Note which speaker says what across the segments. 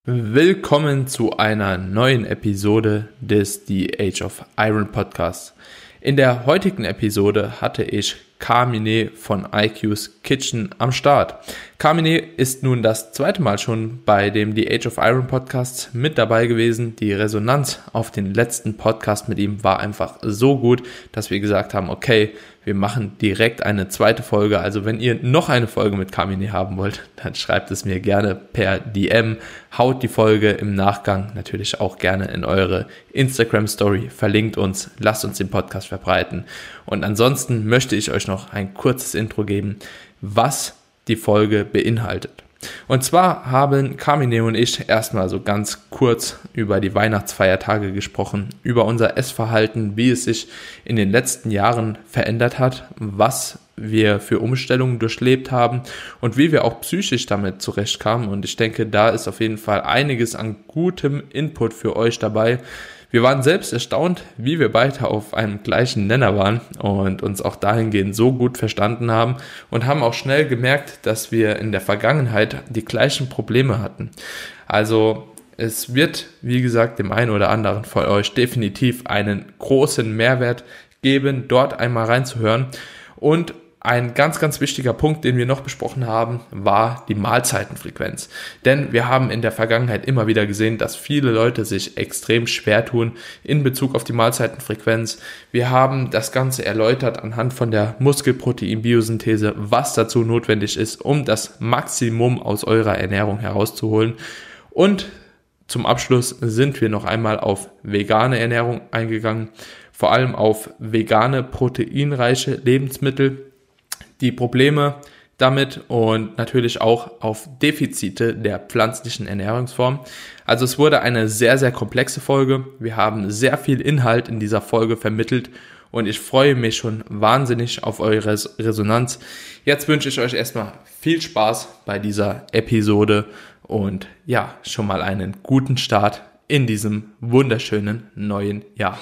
Speaker 1: Willkommen zu einer neuen Episode des The Age of Iron Podcasts. In der heutigen Episode hatte ich Carmine von IQ's Kitchen am Start. Carmine ist nun das zweite Mal schon bei dem The Age of Iron Podcast mit dabei gewesen. Die Resonanz auf den letzten Podcast mit ihm war einfach so gut, dass wir gesagt haben, okay, wir machen direkt eine zweite Folge. Also wenn ihr noch eine Folge mit Carmine haben wollt, dann schreibt es mir gerne per DM. Haut die Folge im Nachgang natürlich auch gerne in eure Instagram-Story. Verlinkt uns, lasst uns den Podcast verbreiten. Und ansonsten möchte ich euch noch ein kurzes Intro geben, was die Folge beinhaltet. Und zwar haben Carmine und ich erstmal so ganz kurz über die Weihnachtsfeiertage gesprochen, über unser Essverhalten, wie es sich in den letzten Jahren verändert hat, was wir für Umstellungen durchlebt haben und wie wir auch psychisch damit zurechtkamen. Und ich denke, da ist auf jeden Fall einiges an gutem Input für euch dabei. Wir waren selbst erstaunt, wie wir beide auf einem gleichen Nenner waren und uns auch dahingehend so gut verstanden haben und haben auch schnell gemerkt, dass wir in der Vergangenheit die gleichen Probleme hatten. Also es wird, wie gesagt, dem einen oder anderen von euch definitiv einen großen Mehrwert geben, dort einmal reinzuhören. Und ein ganz, ganz wichtiger Punkt, den wir noch besprochen haben, war die Mahlzeitenfrequenz. Denn wir haben in der Vergangenheit immer wieder gesehen, dass viele Leute sich extrem schwer tun in Bezug auf die Mahlzeitenfrequenz. Wir haben das Ganze erläutert anhand von der Muskelprotein-Biosynthese, was dazu notwendig ist, um das Maximum aus eurer Ernährung herauszuholen. Und zum Abschluss sind wir noch einmal auf vegane Ernährung eingegangen, vor allem auf vegane, proteinreiche Lebensmittel, die Probleme damit und natürlich auch auf Defizite der pflanzlichen Ernährungsform. Also es wurde eine sehr, sehr komplexe Folge. Wir haben sehr viel Inhalt in dieser Folge vermittelt und ich freue mich schon wahnsinnig auf eure Resonanz. Jetzt wünsche ich euch erstmal viel Spaß bei dieser Episode und ja, schon mal einen guten Start in diesem wunderschönen neuen Jahr.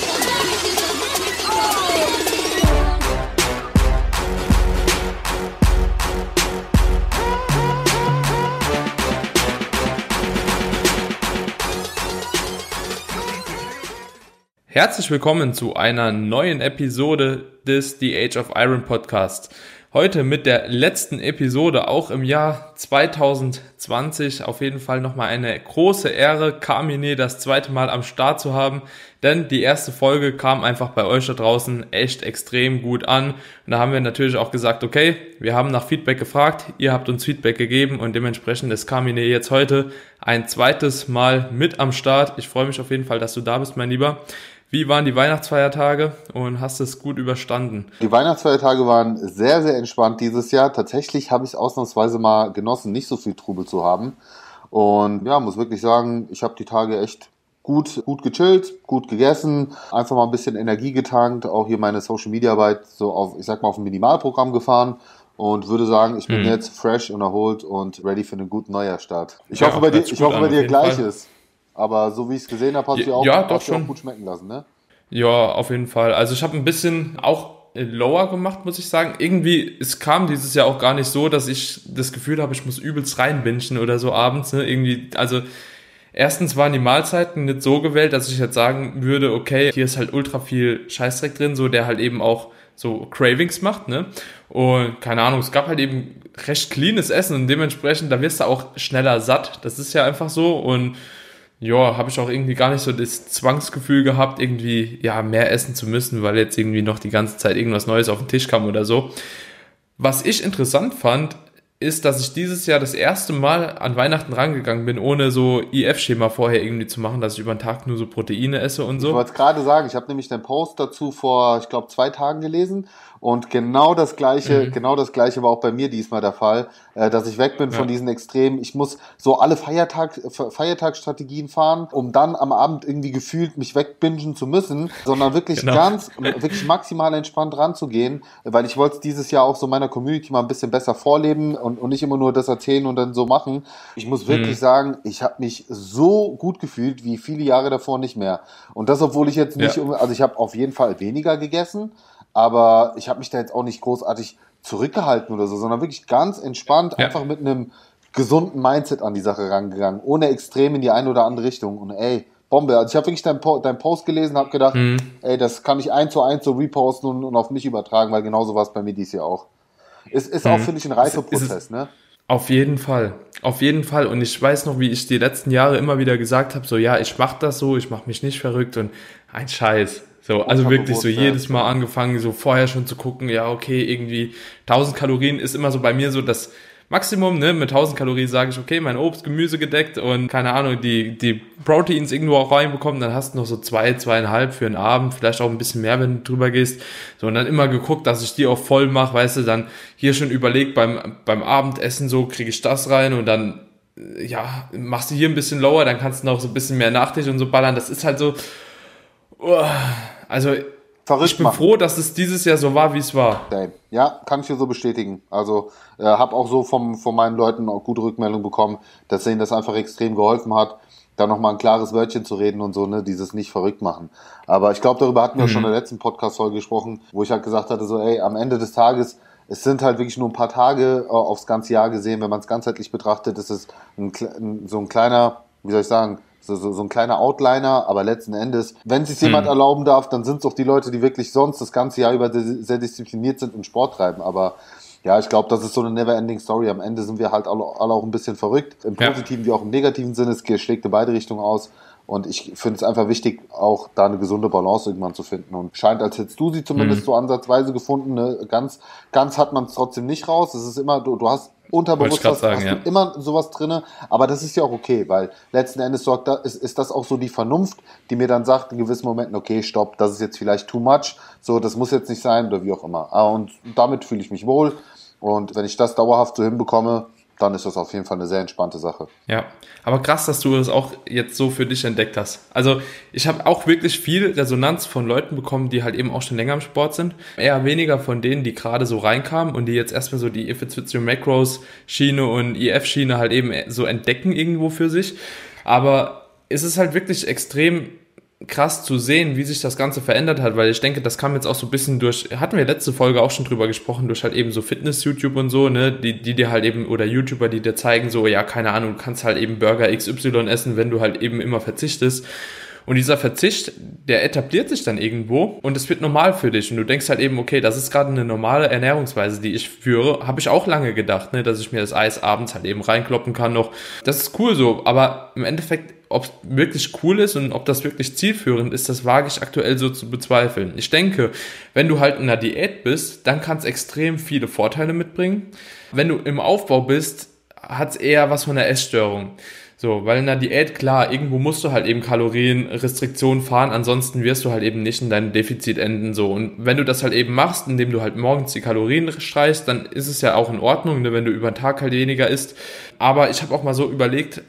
Speaker 1: Herzlich willkommen zu einer neuen Episode des The Age of Iron Podcast. Heute mit der letzten Episode, auch im Jahr 2020. Auf jeden Fall nochmal eine große Ehre, Carmine das zweite Mal am Start zu haben. Denn die erste Folge kam einfach bei euch da draußen echt extrem gut an. Und da haben wir natürlich auch gesagt, okay, wir haben nach Feedback gefragt, ihr habt uns Feedback gegeben und dementsprechend ist Carmine jetzt heute ein zweites Mal mit am Start. Ich freue mich auf jeden Fall, dass du da bist, mein Lieber. Wie waren die Weihnachtsfeiertage und hast es gut überstanden?
Speaker 2: Die Weihnachtsfeiertage waren sehr, sehr entspannt dieses Jahr. Tatsächlich habe ich es ausnahmsweise mal genossen, nicht so viel Trubel zu haben. Und ja, muss wirklich sagen, ich habe die Tage echt gut gechillt, gut gegessen, einfach mal ein bisschen Energie getankt, auch hier meine Social-Media-Arbeit so auf, ich sag mal, auf ein Minimalprogramm gefahren. Und würde sagen, ich bin jetzt fresh und erholt und ready für einen guten Neujahrstart. Ich hoffe, bei dir Gleiches. Aber so wie ich es gesehen habe, hast du auch gut schmecken lassen, ne?
Speaker 1: Ja, auf jeden Fall. Also ich habe ein bisschen auch lower gemacht, muss ich sagen. Irgendwie, es kam dieses Jahr auch gar nicht so, dass ich das Gefühl habe, ich muss übelst reinbingen oder so abends, ne? Irgendwie, also erstens waren die Mahlzeiten nicht so gewählt, dass ich jetzt sagen würde, okay, hier ist halt ultra viel Scheißdreck drin, so der halt eben auch so Cravings macht, ne? Und keine Ahnung, es gab halt eben recht cleanes Essen und dementsprechend, da wirst du auch schneller satt. Das ist ja einfach so und ja, habe ich auch irgendwie gar nicht so das Zwangsgefühl gehabt, irgendwie ja mehr essen zu müssen, weil jetzt irgendwie noch die ganze Zeit irgendwas Neues auf den Tisch kam oder so. Was ich interessant fand, ist, dass ich dieses Jahr das erste Mal an Weihnachten rangegangen bin, ohne so IF-Schema vorher irgendwie zu machen, dass ich über den Tag nur so Proteine esse und so.
Speaker 2: Ich wollte es gerade sagen, ich habe nämlich den Post dazu vor, ich glaube, 2 Tagen gelesen und genau das Gleiche war auch bei mir diesmal der Fall, dass ich weg bin von diesen Extremen. Ich muss so alle Feiertagsstrategien fahren, um dann am Abend irgendwie gefühlt mich wegbingen zu müssen, sondern wirklich wirklich maximal entspannt ranzugehen, weil ich wollte es dieses Jahr auch so meiner Community mal ein bisschen besser vorleben und nicht immer nur das erzählen und dann so machen. Ich muss wirklich sagen, ich habe mich so gut gefühlt wie viele Jahre davor nicht mehr. Und das, obwohl ich jetzt nicht, also ich habe auf jeden Fall weniger gegessen, aber ich habe mich da jetzt auch nicht großartig zurückgehalten oder so, sondern wirklich ganz entspannt, einfach mit einem gesunden Mindset an die Sache rangegangen, ohne extrem in die eine oder andere Richtung. Und ey, Bombe. Also ich habe wirklich deinen Post gelesen, habe gedacht, ey, das kann ich 1:1 so reposten und auf mich übertragen, weil genauso war es bei mir dieses Jahr auch. Ist auch, finde ich, ein reifer Prozess, ne?
Speaker 1: Auf jeden Fall. Auf jeden Fall. Und ich weiß noch, wie ich die letzten Jahre immer wieder gesagt habe, so, ja, ich mach das so, ich mach mich nicht verrückt und ein Scheiß. So, also wirklich so jedes Mal angefangen, so vorher schon zu gucken, ja, okay, irgendwie 1000 Kalorien ist immer so bei mir so das Maximum, ne, mit 1000 Kalorien sage ich, okay, mein Obst, Gemüse gedeckt und keine Ahnung, die Proteins irgendwo auch reinbekommen, dann hast du noch so 2,5 für den Abend, vielleicht auch ein bisschen mehr, wenn du drüber gehst, so, und dann immer geguckt, dass ich die auch voll mache, weißt du, dann hier schon überlegt, beim Abendessen so, kriege ich das rein und dann, ja, machst du hier ein bisschen lower, dann kannst du noch so ein bisschen mehr Nachtisch und so ballern, das ist halt so, also, ich bin froh, dass es dieses Jahr so war, wie es war.
Speaker 2: Ja, kann ich dir so bestätigen. Also habe auch so von meinen Leuten auch gute Rückmeldungen bekommen, dass denen das einfach extrem geholfen hat, da nochmal ein klares Wörtchen zu reden und so, ne, dieses nicht verrückt machen. Aber ich glaube, darüber hatten wir schon in der letzten Podcast-Folge gesprochen, wo ich halt gesagt hatte, so ey, am Ende des Tages, es sind halt wirklich nur ein paar Tage aufs ganze Jahr gesehen, wenn man es ganzheitlich betrachtet, ist es so ein kleiner, wie soll ich sagen, so ein kleiner Outliner, aber letzten Endes, wenn sich jemand erlauben darf, dann sind es doch die Leute, die wirklich sonst das ganze Jahr über sehr diszipliniert sind und Sport treiben. Aber ja, ich glaube, das ist so eine never-ending Story. Am Ende sind wir halt alle auch ein bisschen verrückt. Im positiven wie auch im negativen Sinne. Es schlägt in beide Richtungen aus. Und ich finde es einfach wichtig, auch da eine gesunde Balance irgendwann zu finden. Und scheint, als hättest du sie zumindest so ansatzweise gefunden. Ne? Ganz hat man es trotzdem nicht raus. Es ist immer, du hast unterbewusst hast du immer sowas drinne, aber das ist ja auch okay, weil letzten Endes ist das auch so die Vernunft, die mir dann sagt in gewissen Momenten, okay, stopp, das ist jetzt vielleicht too much, so, das muss jetzt nicht sein oder wie auch immer. Und damit fühle ich mich wohl und wenn ich das dauerhaft so hinbekomme, dann ist das auf jeden Fall eine sehr entspannte Sache.
Speaker 1: Ja, aber krass, dass du das auch jetzt so für dich entdeckt hast. Also ich habe auch wirklich viel Resonanz von Leuten bekommen, die halt eben auch schon länger im Sport sind. Eher weniger von denen, die gerade so reinkamen und die jetzt erstmal so die If It's With Your Macros Schiene und EF Schiene halt eben so entdecken irgendwo für sich. Aber es ist halt wirklich extrem krass zu sehen, wie sich das Ganze verändert hat, weil ich denke, das kam jetzt auch so ein bisschen durch, hatten wir letzte Folge auch schon drüber gesprochen, durch halt eben so Fitness-YouTube und so, ne, die dir halt eben, oder YouTuber, die dir zeigen, so, ja, keine Ahnung, du kannst halt eben Burger XY essen, wenn du halt eben immer verzichtest. Und dieser Verzicht, der etabliert sich dann irgendwo und es wird normal für dich. Und du denkst halt eben, okay, das ist gerade eine normale Ernährungsweise, die ich führe. Habe ich auch lange gedacht, ne, dass ich mir das Eis abends halt eben reinkloppen kann noch. Das ist cool so, aber im Endeffekt, ob es wirklich cool ist und ob das wirklich zielführend ist, das wage ich aktuell so zu bezweifeln. Ich denke, wenn du halt in einer Diät bist, dann kann es extrem viele Vorteile mitbringen. Wenn du im Aufbau bist, hat es eher was von einer Essstörung. So, weil in der Diät, klar, irgendwo musst du halt eben Kalorienrestriktionen fahren, ansonsten wirst du halt eben nicht in deinem Defizit enden, so. Und wenn du das halt eben machst, indem du halt morgens die Kalorien streichst, dann ist es ja auch in Ordnung, ne, wenn du über den Tag halt weniger isst. Aber ich habe auch mal so überlegt,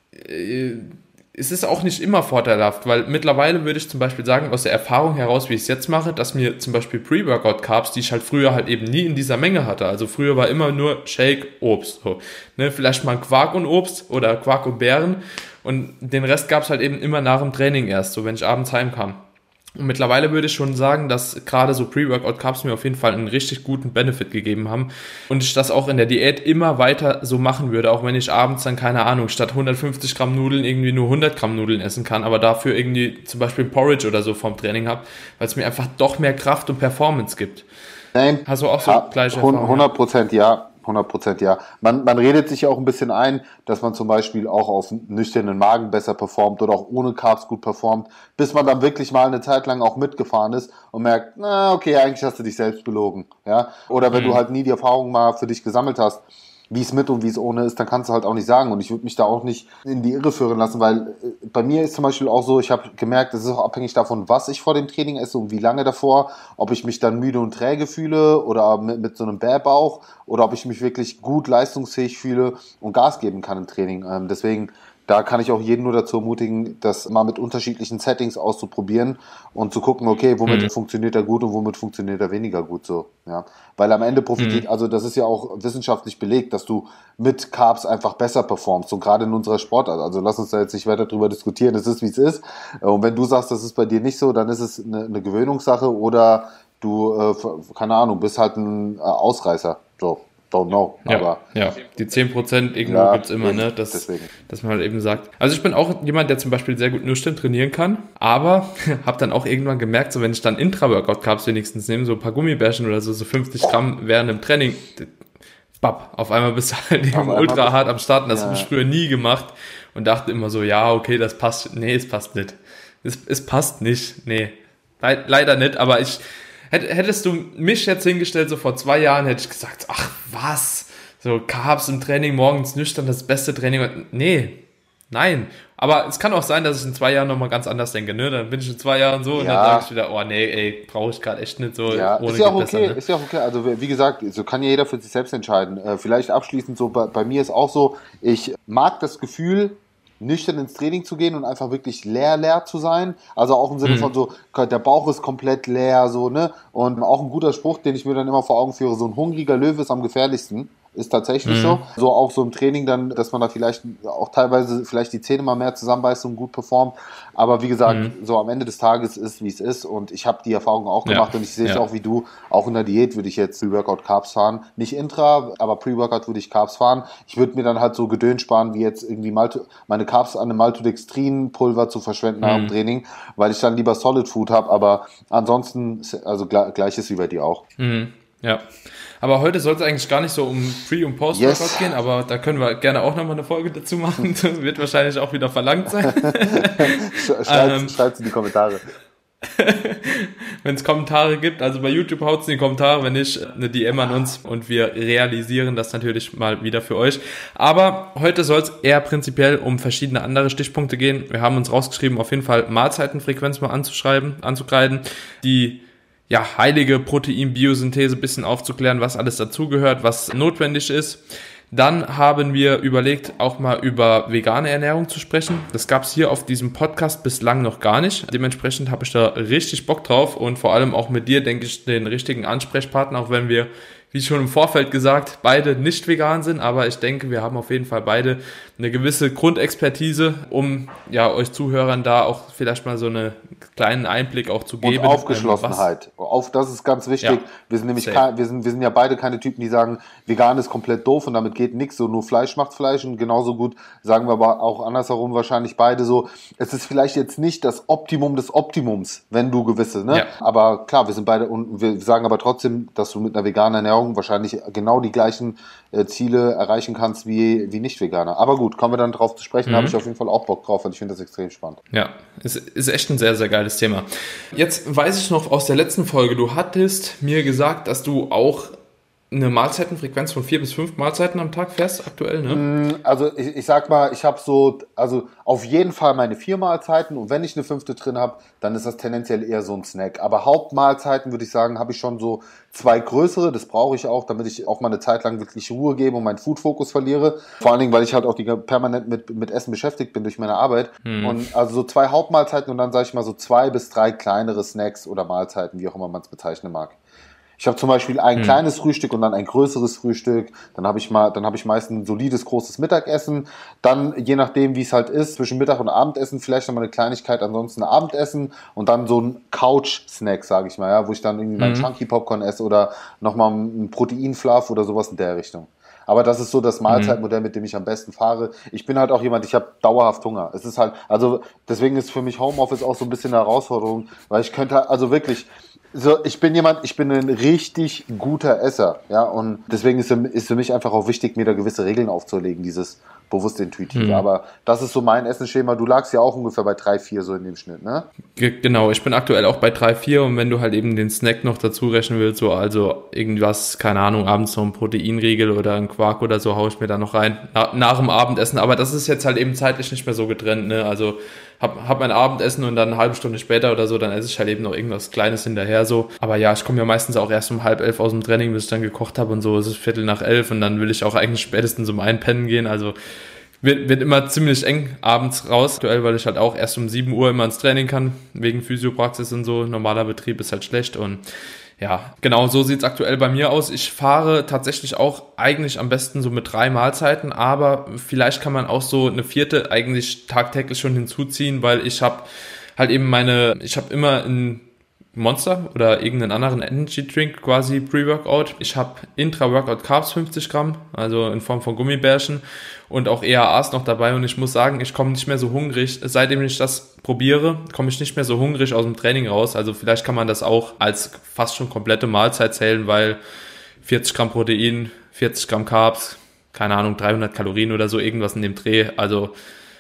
Speaker 1: es ist auch nicht immer vorteilhaft, weil mittlerweile würde ich zum Beispiel sagen, aus der Erfahrung heraus, wie ich es jetzt mache, dass mir zum Beispiel Pre-Workout-Carbs, die ich halt früher halt eben nie in dieser Menge hatte, also früher war immer nur Shake, Obst, so, ne, vielleicht mal Quark und Obst oder Quark und Beeren und den Rest gab es halt eben immer nach dem Training erst, so wenn ich abends heimkam. Und mittlerweile würde ich schon sagen, dass gerade so Pre-Workout-Carbs mir auf jeden Fall einen richtig guten Benefit gegeben haben und ich das auch in der Diät immer weiter so machen würde, auch wenn ich abends dann, keine Ahnung, statt 150 Gramm Nudeln irgendwie nur 100 Gramm Nudeln essen kann, aber dafür irgendwie zum Beispiel Porridge oder so vom Training habe, weil es mir einfach doch mehr Kraft und Performance gibt.
Speaker 2: Nein,
Speaker 1: hast du auch so gleiche Erfahrung?
Speaker 2: 100% ja. 100% ja. Man redet sich ja auch ein bisschen ein, dass man zum Beispiel auch auf nüchternen Magen besser performt oder auch ohne Carbs gut performt, bis man dann wirklich mal eine Zeit lang auch mitgefahren ist und merkt, na okay, eigentlich hast du dich selbst belogen. Ja? Oder wenn du halt nie die Erfahrung mal für dich gesammelt hast, wie es mit und wie es ohne ist, dann kannst du halt auch nicht sagen. Und ich würde mich da auch nicht in die Irre führen lassen, weil bei mir ist zum Beispiel auch so, ich habe gemerkt, es ist auch abhängig davon, was ich vor dem Training esse und wie lange davor, ob ich mich dann müde und träge fühle oder mit so einem Bärbauch oder ob ich mich wirklich gut leistungsfähig fühle und Gas geben kann im Training. Deswegen, da kann ich auch jeden nur dazu ermutigen, das mal mit unterschiedlichen Settings auszuprobieren und zu gucken, okay, womit funktioniert er gut und womit funktioniert er weniger gut so. Ja. Weil am Ende profitiert, also das ist ja auch wissenschaftlich belegt, dass du mit Carbs einfach besser performst und gerade in unserer Sportart. Also lass uns da jetzt nicht weiter drüber diskutieren, es ist wie es ist. Und wenn du sagst, das ist bei dir nicht so, dann ist es eine Gewöhnungssache oder du, keine Ahnung, bist halt ein Ausreißer. So. don't know. Aber
Speaker 1: ja, die 10% irgendwo gibt's immer, ne? Dass man halt eben sagt. Also ich bin auch jemand, der zum Beispiel sehr gut nüchtern trainieren kann, aber habe dann auch irgendwann gemerkt, so wenn ich dann Intra-Workout-Carbs wenigstens nehme, so ein paar Gummibärchen oder so 50 Gramm während dem Training, auf einmal bist du halt eben ultra hart am Start und das habe ich früher nie gemacht und dachte immer so, ja, okay, das passt. Nee, es passt nicht. Es passt nicht, nee. Leider nicht, aber hättest du mich jetzt hingestellt, so vor 2 Jahren, hätte ich gesagt, ach was, so Carbs im Training, morgens nüchtern, das beste Training. Nee, nein. Aber es kann auch sein, dass ich in 2 Jahren nochmal ganz anders denke, ne? Dann bin ich in 2 Jahren so und dann sage ich wieder, oh nee, ey, brauche ich gerade echt nicht so.
Speaker 2: Ja, ohne ist ja auch okay, besser, ne? Ist ja auch okay. Also wie gesagt, so kann ja jeder für sich selbst entscheiden. Vielleicht abschließend so, bei mir ist auch so, ich mag das Gefühl, nüchtern ins Training zu gehen und einfach wirklich leer zu sein. Also auch im Sinne von so, der Bauch ist komplett leer, so, ne? Und auch ein guter Spruch, den ich mir dann immer vor Augen führe, so ein hungriger Löwe ist am gefährlichsten. Ist tatsächlich so. So auch so im Training dann, dass man da vielleicht auch teilweise vielleicht die Zähne mal mehr zusammenbeißt und gut performt. Aber wie gesagt, so am Ende des Tages ist, wie es ist. Und ich habe die Erfahrung auch gemacht und ich sehe es auch wie du. Auch in der Diät würde ich jetzt Pre-Workout Carbs fahren. Nicht Intra, aber Pre-Workout würde ich Carbs fahren. Ich würde mir dann halt so Gedöns sparen, wie jetzt irgendwie meine Carbs an einem Maltodextrin-Pulver zu verschwenden nach dem Training, weil ich dann lieber Solid Food habe. Aber ansonsten, also gleiches wie bei dir auch.
Speaker 1: Ja. Aber heute soll es eigentlich gar nicht so um Pre- und Post-Workout gehen, aber da können wir gerne auch nochmal eine Folge dazu machen. Das wird wahrscheinlich auch wieder verlangt sein.
Speaker 2: Schreibt's in die Kommentare.
Speaker 1: Wenn es Kommentare gibt, also bei YouTube haut's in die Kommentare, wenn nicht, eine DM an uns und wir realisieren das natürlich mal wieder für euch. Aber heute soll es eher prinzipiell um verschiedene andere Stichpunkte gehen. Wir haben uns rausgeschrieben, auf jeden Fall Mahlzeitenfrequenz mal anzukreiden, die heilige Proteinbiosynthese ein bisschen aufzuklären, was alles dazugehört, was notwendig ist. Dann haben wir überlegt, auch mal über vegane Ernährung zu sprechen. Das gab es hier auf diesem Podcast bislang noch gar nicht. Dementsprechend habe ich da richtig Bock drauf und vor allem auch mit dir, denke ich, den richtigen Ansprechpartner, auch wenn wir, wie schon im Vorfeld gesagt, beide nicht vegan sind, aber ich denke, wir haben auf jeden Fall beide eine gewisse Grundexpertise, um euch Zuhörern da auch vielleicht mal so einen kleinen Einblick auch zu geben.
Speaker 2: Und Aufgeschlossenheit. Das ist ganz wichtig. Ja, wir sind nämlich wir sind ja beide keine Typen, die sagen, vegan ist komplett doof und damit geht nichts, so nur Fleisch macht Fleisch, und genauso gut sagen wir aber auch andersherum wahrscheinlich beide so, es ist vielleicht jetzt nicht das Optimum des Optimums, wenn du gewisse, ne? Ja. Aber klar, wir sind beide, und wir sagen aber trotzdem, dass du mit einer veganen Ernährung wahrscheinlich genau die gleichen Ziele erreichen kannst wie Nicht-Veganer. Aber gut, kommen wir dann drauf zu sprechen, habe ich auf jeden Fall auch Bock drauf, weil ich finde das extrem spannend.
Speaker 1: Ja, es ist echt ein sehr, sehr geiles Thema. Jetzt weiß ich noch aus der letzten Folge, du hattest mir gesagt, dass du auch eine Mahlzeitenfrequenz von 4 bis 5 Mahlzeiten am Tag fährst aktuell, ne?
Speaker 2: Also ich sag mal, ich habe also auf jeden Fall meine 4 Mahlzeiten, und wenn ich eine 5. drin habe, dann ist das tendenziell eher so ein Snack. Aber Hauptmahlzeiten, würde ich sagen, habe ich schon so 2 größere, das brauche ich auch, damit ich auch mal eine Zeit lang wirklich Ruhe gebe und meinen Food-Fokus verliere. Vor allen Dingen, weil ich halt auch permanent mit Essen beschäftigt bin durch meine Arbeit. Und also so 2 Hauptmahlzeiten und dann sage ich mal so 2 bis 3 kleinere Snacks oder Mahlzeiten, wie auch immer man es bezeichnen mag. Ich habe zum Beispiel ein kleines Frühstück und dann ein größeres Frühstück. Dann habe ich meist ein solides, großes Mittagessen. Dann, je nachdem, wie es halt ist, zwischen Mittag und Abendessen vielleicht nochmal eine Kleinigkeit, ansonsten ein Abendessen und dann so ein Couch-Snack, sage ich mal, ja, wo ich dann irgendwie mein Chunky-Popcorn esse oder nochmal ein Protein-Fluff oder sowas in der Richtung. Aber das ist so das Mahlzeitmodell, mit dem ich am besten fahre. Ich bin halt auch jemand, ich habe dauerhaft Hunger. Es ist halt, also deswegen ist für mich Homeoffice auch so ein bisschen eine Herausforderung, weil ich könnte, also wirklich, so, ich bin ein richtig guter Esser, ja, und deswegen ist für mich einfach auch wichtig, mir da gewisse Regeln aufzulegen, dieses bewusst intuitive. Aber das ist so mein Essensschema. Du lagst ja auch ungefähr bei 3, 4 so in dem Schnitt, ne?
Speaker 1: Genau, ich bin aktuell auch bei 3, 4 und wenn du halt eben den Snack noch dazu rechnen willst, so also irgendwas, keine Ahnung, abends so ein Proteinriegel oder ein Quark oder so, haue ich mir da noch rein, nach dem Abendessen. Aber das ist jetzt halt eben zeitlich nicht mehr so getrennt, ne? Also hab mein Abendessen und dann eine halbe Stunde später oder so, dann esse ich halt eben noch irgendwas Kleines hinterher so. Aber ja, ich komme ja meistens auch erst um 10:30 aus dem Training, bis ich dann gekocht habe und so. Es ist 11:15 und dann will ich auch eigentlich spätestens um einpennen gehen. Also wird immer ziemlich eng abends raus. Aktuell, weil ich halt auch erst um 7 Uhr immer ins Training kann, wegen Physiopraxis und so. Normaler Betrieb ist halt schlecht und ja, genau, so sieht's aktuell bei mir aus. Ich fahre tatsächlich auch eigentlich am besten so mit 3 Mahlzeiten, aber vielleicht kann man auch so eine 4. eigentlich tagtäglich schon hinzuziehen, weil ich habe halt eben ich habe immer Monster oder irgendeinen anderen Energy Drink quasi Pre-Workout. Ich habe Intra-Workout Carbs 50 Gramm, also in Form von Gummibärchen und auch EAAs noch dabei und ich muss sagen, ich komme nicht mehr so hungrig. Seitdem ich das probiere, komme ich nicht mehr so hungrig aus dem Training raus. Also vielleicht kann man das auch als fast schon komplette Mahlzeit zählen, weil 40 Gramm Protein, 40 Gramm Carbs, keine Ahnung, 300 Kalorien oder so, irgendwas in dem Dreh. Also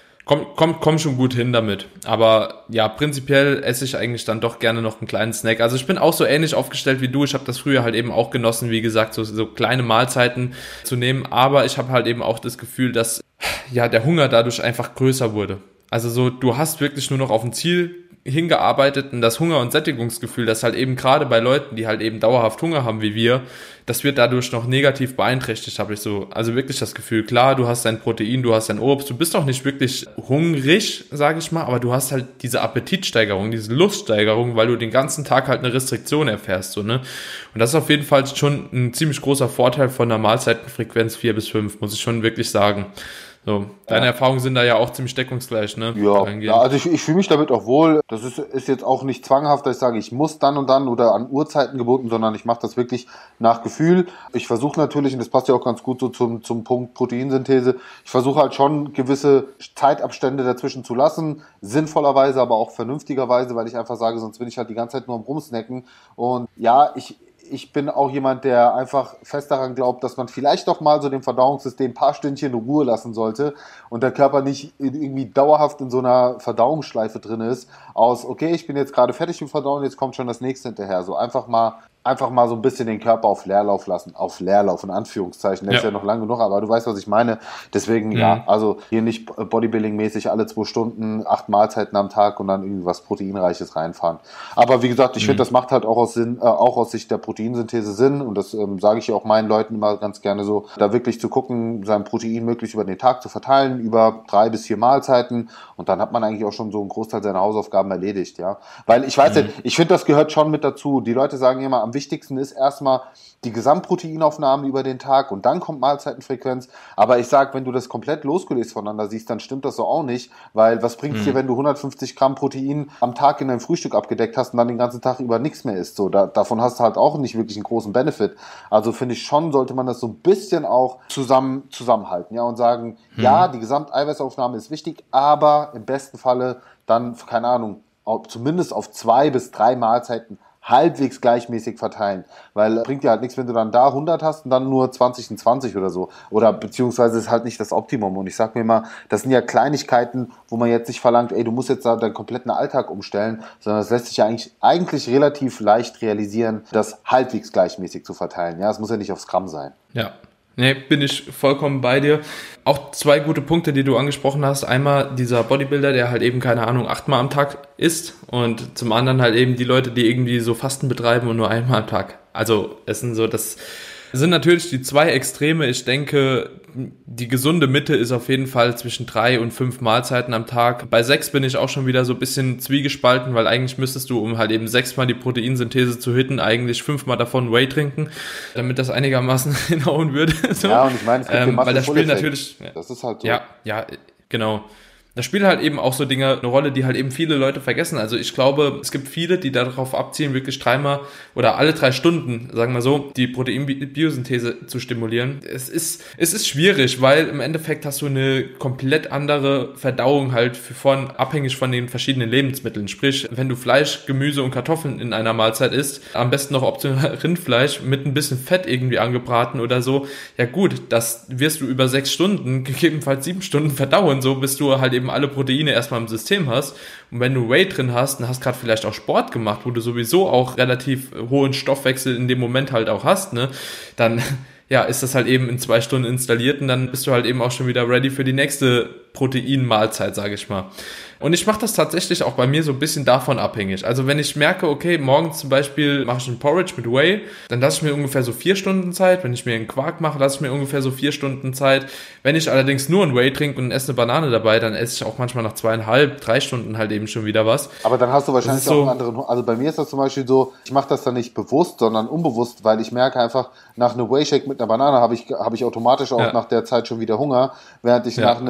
Speaker 1: komm schon gut hin damit. Aber ja, prinzipiell esse ich eigentlich dann doch gerne noch einen kleinen Snack. Also ich bin auch so ähnlich aufgestellt wie du. Ich habe das früher halt eben auch genossen, wie gesagt, so kleine Mahlzeiten zu nehmen. Aber ich habe halt eben auch das Gefühl, dass ja der Hunger dadurch einfach größer wurde. Also so, du hast wirklich nur noch auf ein Ziel hingearbeitet und das Hunger- und Sättigungsgefühl, das halt eben gerade bei Leuten, die halt eben dauerhaft Hunger haben wie wir, das wird dadurch noch negativ beeinträchtigt, habe ich so. Also wirklich das Gefühl, klar, du hast dein Protein, du hast dein Obst, du bist auch nicht wirklich hungrig, sage ich mal, aber du hast halt diese Appetitsteigerung, diese Luststeigerung, weil du den ganzen Tag halt eine Restriktion erfährst, so, ne? Und das ist auf jeden Fall schon ein ziemlich großer Vorteil von der Mahlzeitenfrequenz 4 bis 5, muss ich schon wirklich sagen. So, deine Erfahrungen sind da ja auch ziemlich deckungsgleich, ne?
Speaker 2: Ja, also ich fühle mich damit auch wohl. Das ist jetzt auch nicht zwanghaft, dass ich sage, ich muss dann und dann oder an Uhrzeiten gebunden, sondern ich mache das wirklich nach Gefühl. Ich versuche natürlich, und das passt ja auch ganz gut so zum Punkt Proteinsynthese, ich versuche halt schon gewisse Zeitabstände dazwischen zu lassen, sinnvollerweise, aber auch vernünftigerweise, weil ich einfach sage, sonst bin ich halt die ganze Zeit nur am Rumsnacken. Und ja, ich bin auch jemand, der einfach fest daran glaubt, dass man vielleicht doch mal so dem Verdauungssystem ein paar Stündchen in Ruhe lassen sollte und der Körper nicht irgendwie dauerhaft in so einer Verdauungsschleife drin ist, okay, ich bin jetzt gerade fertig mit Verdauen, jetzt kommt schon das nächste hinterher. So einfach mal so ein bisschen den Körper auf Leerlauf lassen. Auf Leerlauf, in Anführungszeichen. Der ist ja noch lang genug, aber du weißt, was ich meine. Deswegen, ja, also hier nicht Bodybuilding-mäßig alle 2 Stunden, 8 Mahlzeiten am Tag und dann irgendwie was Proteinreiches reinfahren. Aber wie gesagt, ich finde, das macht halt auch aus Sicht der Proteinsynthese Sinn und das sage ich ja auch meinen Leuten immer ganz gerne so, da wirklich zu gucken, sein Protein möglichst über den Tag zu verteilen, über 3 bis 4 Mahlzeiten und dann hat man eigentlich auch schon so einen Großteil seiner Hausaufgaben erledigt, ja. Weil ich weiß nicht, ich finde, das gehört schon mit dazu. Die Leute sagen immer, am wichtigsten ist erstmal die Gesamtproteinaufnahme über den Tag und dann kommt Mahlzeitenfrequenz. Aber ich sage, wenn du das komplett losgelöst voneinander siehst, dann stimmt das so auch nicht, weil was bringt es dir, wenn du 150 Gramm Protein am Tag in deinem Frühstück abgedeckt hast und dann den ganzen Tag über nichts mehr isst? So, davon hast du halt auch nicht wirklich einen großen Benefit. Also finde ich schon, sollte man das so ein bisschen auch zusammenhalten, ja, und sagen, ja, die Gesamteiweißaufnahme ist wichtig, aber im besten Falle dann, keine Ahnung, zumindest auf 2 bis 3 Mahlzeiten halbwegs gleichmäßig verteilen, weil bringt dir halt nichts, wenn du dann da 100 hast und dann nur 20 und 20 oder so, oder beziehungsweise ist halt nicht das Optimum und ich sag mir immer, das sind ja Kleinigkeiten, wo man jetzt nicht verlangt, ey, du musst jetzt da deinen kompletten Alltag umstellen, sondern das lässt sich ja eigentlich relativ leicht realisieren, das halbwegs gleichmäßig zu verteilen, ja, es muss ja nicht aufs Gramm sein.
Speaker 1: Ja. Nee, bin ich vollkommen bei dir. Auch 2 gute Punkte, die du angesprochen hast. Einmal dieser Bodybuilder, der halt eben, keine Ahnung, 8-mal am Tag isst und zum anderen halt eben die Leute, die irgendwie so Fasten betreiben und nur 1-mal am Tag. Also es sind so, das sind natürlich die 2 Extreme. Ich denke, die gesunde Mitte ist auf jeden Fall zwischen 3 und 5 Mahlzeiten am Tag. Bei 6 bin ich auch schon wieder so ein bisschen zwiegespalten, weil eigentlich müsstest du, um halt eben 6-mal die Proteinsynthese zu hitten, eigentlich 5-mal davon Whey trinken, damit das einigermaßen hinhauen würde. So.
Speaker 2: Ja, und ich meine, es gibt
Speaker 1: weil das Spiel natürlich,
Speaker 2: das ist halt so.
Speaker 1: Ja, genau. Da spielen halt eben auch so Dinge eine Rolle, die halt eben viele Leute vergessen. Also ich glaube, es gibt viele, die darauf abzielen, wirklich 3-mal oder alle 3 Stunden, sagen wir so, die Proteinbiosynthese zu stimulieren. Es ist schwierig, weil im Endeffekt hast du eine komplett andere Verdauung halt abhängig von den verschiedenen Lebensmitteln. Sprich, wenn du Fleisch, Gemüse und Kartoffeln in einer Mahlzeit isst, am besten noch optional Rindfleisch mit ein bisschen Fett irgendwie angebraten oder so, ja gut, das wirst du über 6 Stunden, gegebenenfalls 7 Stunden verdauen, so bis du halt eben alle Proteine erstmal im System hast. Und wenn du Whey drin hast und hast gerade vielleicht auch Sport gemacht, wo du sowieso auch relativ hohen Stoffwechsel in dem Moment halt auch hast, ne, dann ja, ist das halt eben in 2 Stunden installiert und dann bist du halt eben auch schon wieder ready für die nächste Proteinmahlzeit, sage ich mal. Und ich mache das tatsächlich auch bei mir so ein bisschen davon abhängig. Also wenn ich merke, okay, morgens zum Beispiel mache ich einen Porridge mit Whey, dann lasse ich mir ungefähr so 4 Stunden Zeit. Wenn ich mir einen Quark mache, lasse ich mir ungefähr so 4 Stunden Zeit. Wenn ich allerdings nur einen Whey trinke und esse eine Banane dabei, dann esse ich auch manchmal nach 2,5, 3 Stunden halt eben schon wieder was.
Speaker 2: Aber dann hast du wahrscheinlich auch einen anderen, also bei mir ist das zum Beispiel so, ich mache das dann nicht bewusst, sondern unbewusst, weil ich merke einfach, nach einem Whey-Shake mit einer Banane habe ich automatisch auch nach der Zeit schon wieder Hunger, während ich nach einem, keine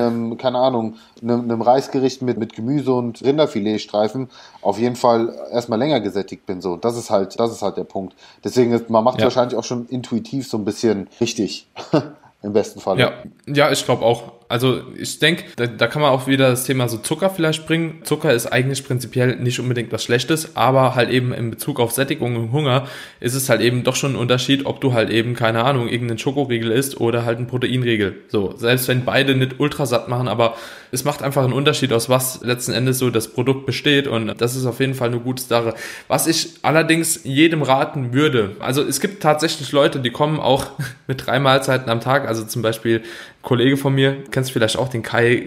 Speaker 2: keine Ahnung, einem Reisgericht mit Gemüse und Rinderfiletstreifen auf jeden Fall erstmal länger gesättigt bin. So, das ist halt der Punkt. Deswegen, man macht wahrscheinlich auch schon intuitiv so ein bisschen richtig. Im besten Fall.
Speaker 1: Ja, ich glaube auch. Also ich denke, da kann man auch wieder das Thema so Zucker vielleicht bringen. Zucker ist eigentlich prinzipiell nicht unbedingt was Schlechtes, aber halt eben in Bezug auf Sättigung und Hunger ist es halt eben doch schon ein Unterschied, ob du halt eben, keine Ahnung, irgendeinen Schokoriegel isst oder halt einen Proteinriegel. So, selbst wenn beide nicht ultra satt machen, aber es macht einfach einen Unterschied, aus was letzten Endes so das Produkt besteht, und das ist auf jeden Fall eine gute Sache. Was ich allerdings jedem raten würde, also es gibt tatsächlich Leute, die kommen auch mit 3 Mahlzeiten am Tag, also zum Beispiel ein Kollege von mir, kennst vielleicht auch den Kai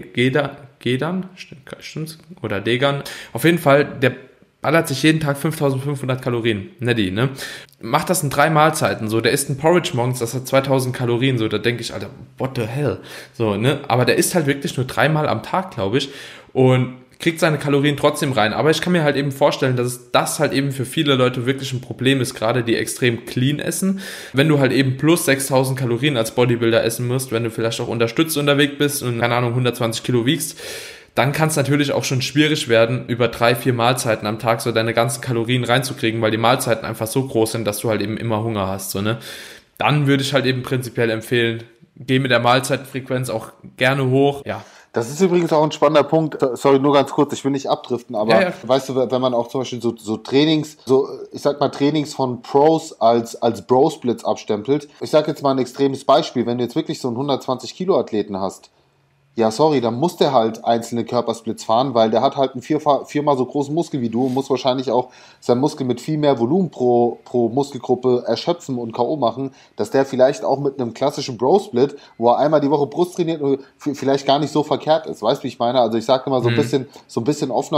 Speaker 1: Gedan, stimmt's? Oder Degan. Auf jeden Fall, der ballert sich jeden Tag 5500 Kalorien, Neddy, ne? Macht das in 3 Mahlzeiten, so, der isst ein Porridge morgens, das hat 2000 Kalorien, so, da denke ich, Alter, what the hell? So, ne? Aber der isst halt wirklich nur 3 Mal am Tag, glaube ich, und kriegt seine Kalorien trotzdem rein. Aber ich kann mir halt eben vorstellen, dass das halt eben für viele Leute wirklich ein Problem ist, gerade die extrem clean essen. Wenn du halt eben plus 6000 Kalorien als Bodybuilder essen musst, wenn du vielleicht auch unterstützt unterwegs bist und, keine Ahnung, 120 Kilo wiegst, dann kann es natürlich auch schon schwierig werden, über 3-4 Mahlzeiten am Tag so deine ganzen Kalorien reinzukriegen, weil die Mahlzeiten einfach so groß sind, dass du halt eben immer Hunger hast. So, ne? Dann würde ich halt eben prinzipiell empfehlen, geh mit der Mahlzeitfrequenz auch gerne hoch. Ja.
Speaker 2: Das ist übrigens auch ein spannender Punkt. Sorry, nur ganz kurz, ich will nicht abdriften, aber weißt du, wenn man auch zum Beispiel so Trainings, ich sag mal Trainings von Pros als Bro-Splits abstempelt. Ich sag jetzt mal ein extremes Beispiel, wenn du jetzt wirklich so einen 120-Kilo-Athleten hast, ja, sorry, dann muss der halt einzelne Körpersplits fahren, weil der hat halt einen viermal so großen Muskel wie du und muss wahrscheinlich auch seinen Muskel mit viel mehr Volumen pro Muskelgruppe erschöpfen und K.O. machen, dass der vielleicht auch mit einem klassischen Bro-Split, wo er einmal die Woche Brust trainiert, vielleicht gar nicht so verkehrt ist. Weißt du, wie ich meine? Also ich sage immer so ein bisschen offener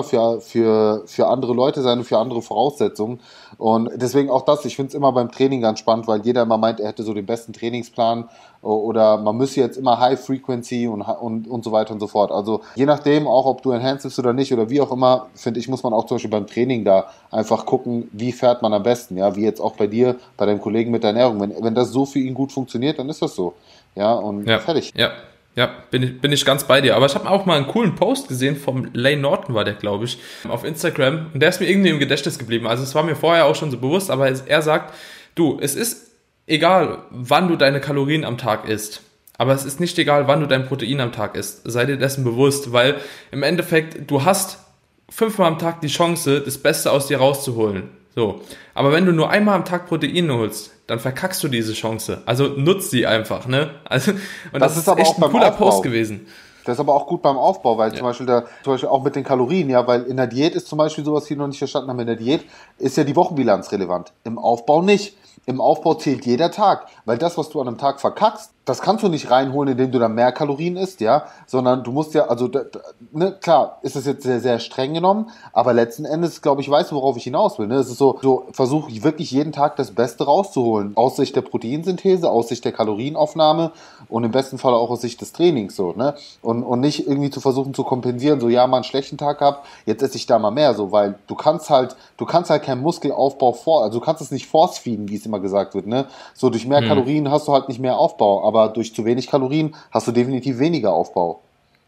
Speaker 2: für andere Leute sein und für andere Voraussetzungen. Und deswegen auch das, ich finde es immer beim Training ganz spannend, weil jeder immer meint, er hätte so den besten Trainingsplan oder man müsse jetzt immer High Frequency und so weiter und so fort. Also je nachdem, auch ob du enhancest oder nicht oder wie auch immer, finde ich, muss man auch zum Beispiel beim Training da einfach gucken, wie fährt man am besten, ja, wie jetzt auch bei dir, bei deinem Kollegen mit der Ernährung. Wenn das so für ihn gut funktioniert, dann ist das so. Ja, und fertig.
Speaker 1: Ja, bin ich ganz bei dir. Aber ich habe auch mal einen coolen Post gesehen vom Lane Norton, war der, glaube ich, auf Instagram. Und der ist mir irgendwie im Gedächtnis geblieben. Also es war mir vorher auch schon so bewusst, aber er sagt, du, es ist egal, wann du deine Kalorien am Tag isst. Aber es ist nicht egal, wann du dein Protein am Tag isst. Sei dir dessen bewusst, weil im Endeffekt, du hast 5-mal am Tag die Chance, das Beste aus dir rauszuholen. So. Aber wenn du nur einmal am Tag Protein holst, dann verkackst du diese Chance. Also nutzt sie einfach, ne? Also, und das ist aber echt ein cooler Post gewesen.
Speaker 2: Das ist aber auch gut beim Aufbau, weil zum Beispiel auch mit den Kalorien, ja, weil in der Diät ist zum Beispiel sowas, viele noch nicht verstanden haben, in der Diät ist ja die Wochenbilanz relevant. Im Aufbau nicht. Im Aufbau zählt jeder Tag, weil das, was du an einem Tag verkackst, das kannst du nicht reinholen, indem du dann mehr Kalorien isst, ja, sondern du musst ja, also, ne, klar, ist das jetzt sehr, sehr streng genommen, aber letzten Endes, glaube ich, weißt du, worauf ich hinaus will, ne, es ist so versuche ich wirklich jeden Tag das Beste rauszuholen, aus Sicht der Proteinsynthese, aus Sicht der Kalorienaufnahme und im besten Fall auch aus Sicht des Trainings, so, ne, und nicht irgendwie zu versuchen zu kompensieren, so, ja, mal einen schlechten Tag gehabt, jetzt esse ich da mal mehr, so, weil du kannst halt keinen Muskelaufbau also du kannst es nicht force feeden, wie es immer gesagt wird, ne, so, durch mehr Kalorien hast du halt nicht mehr Aufbau, aber durch zu wenig Kalorien hast du definitiv weniger Aufbau.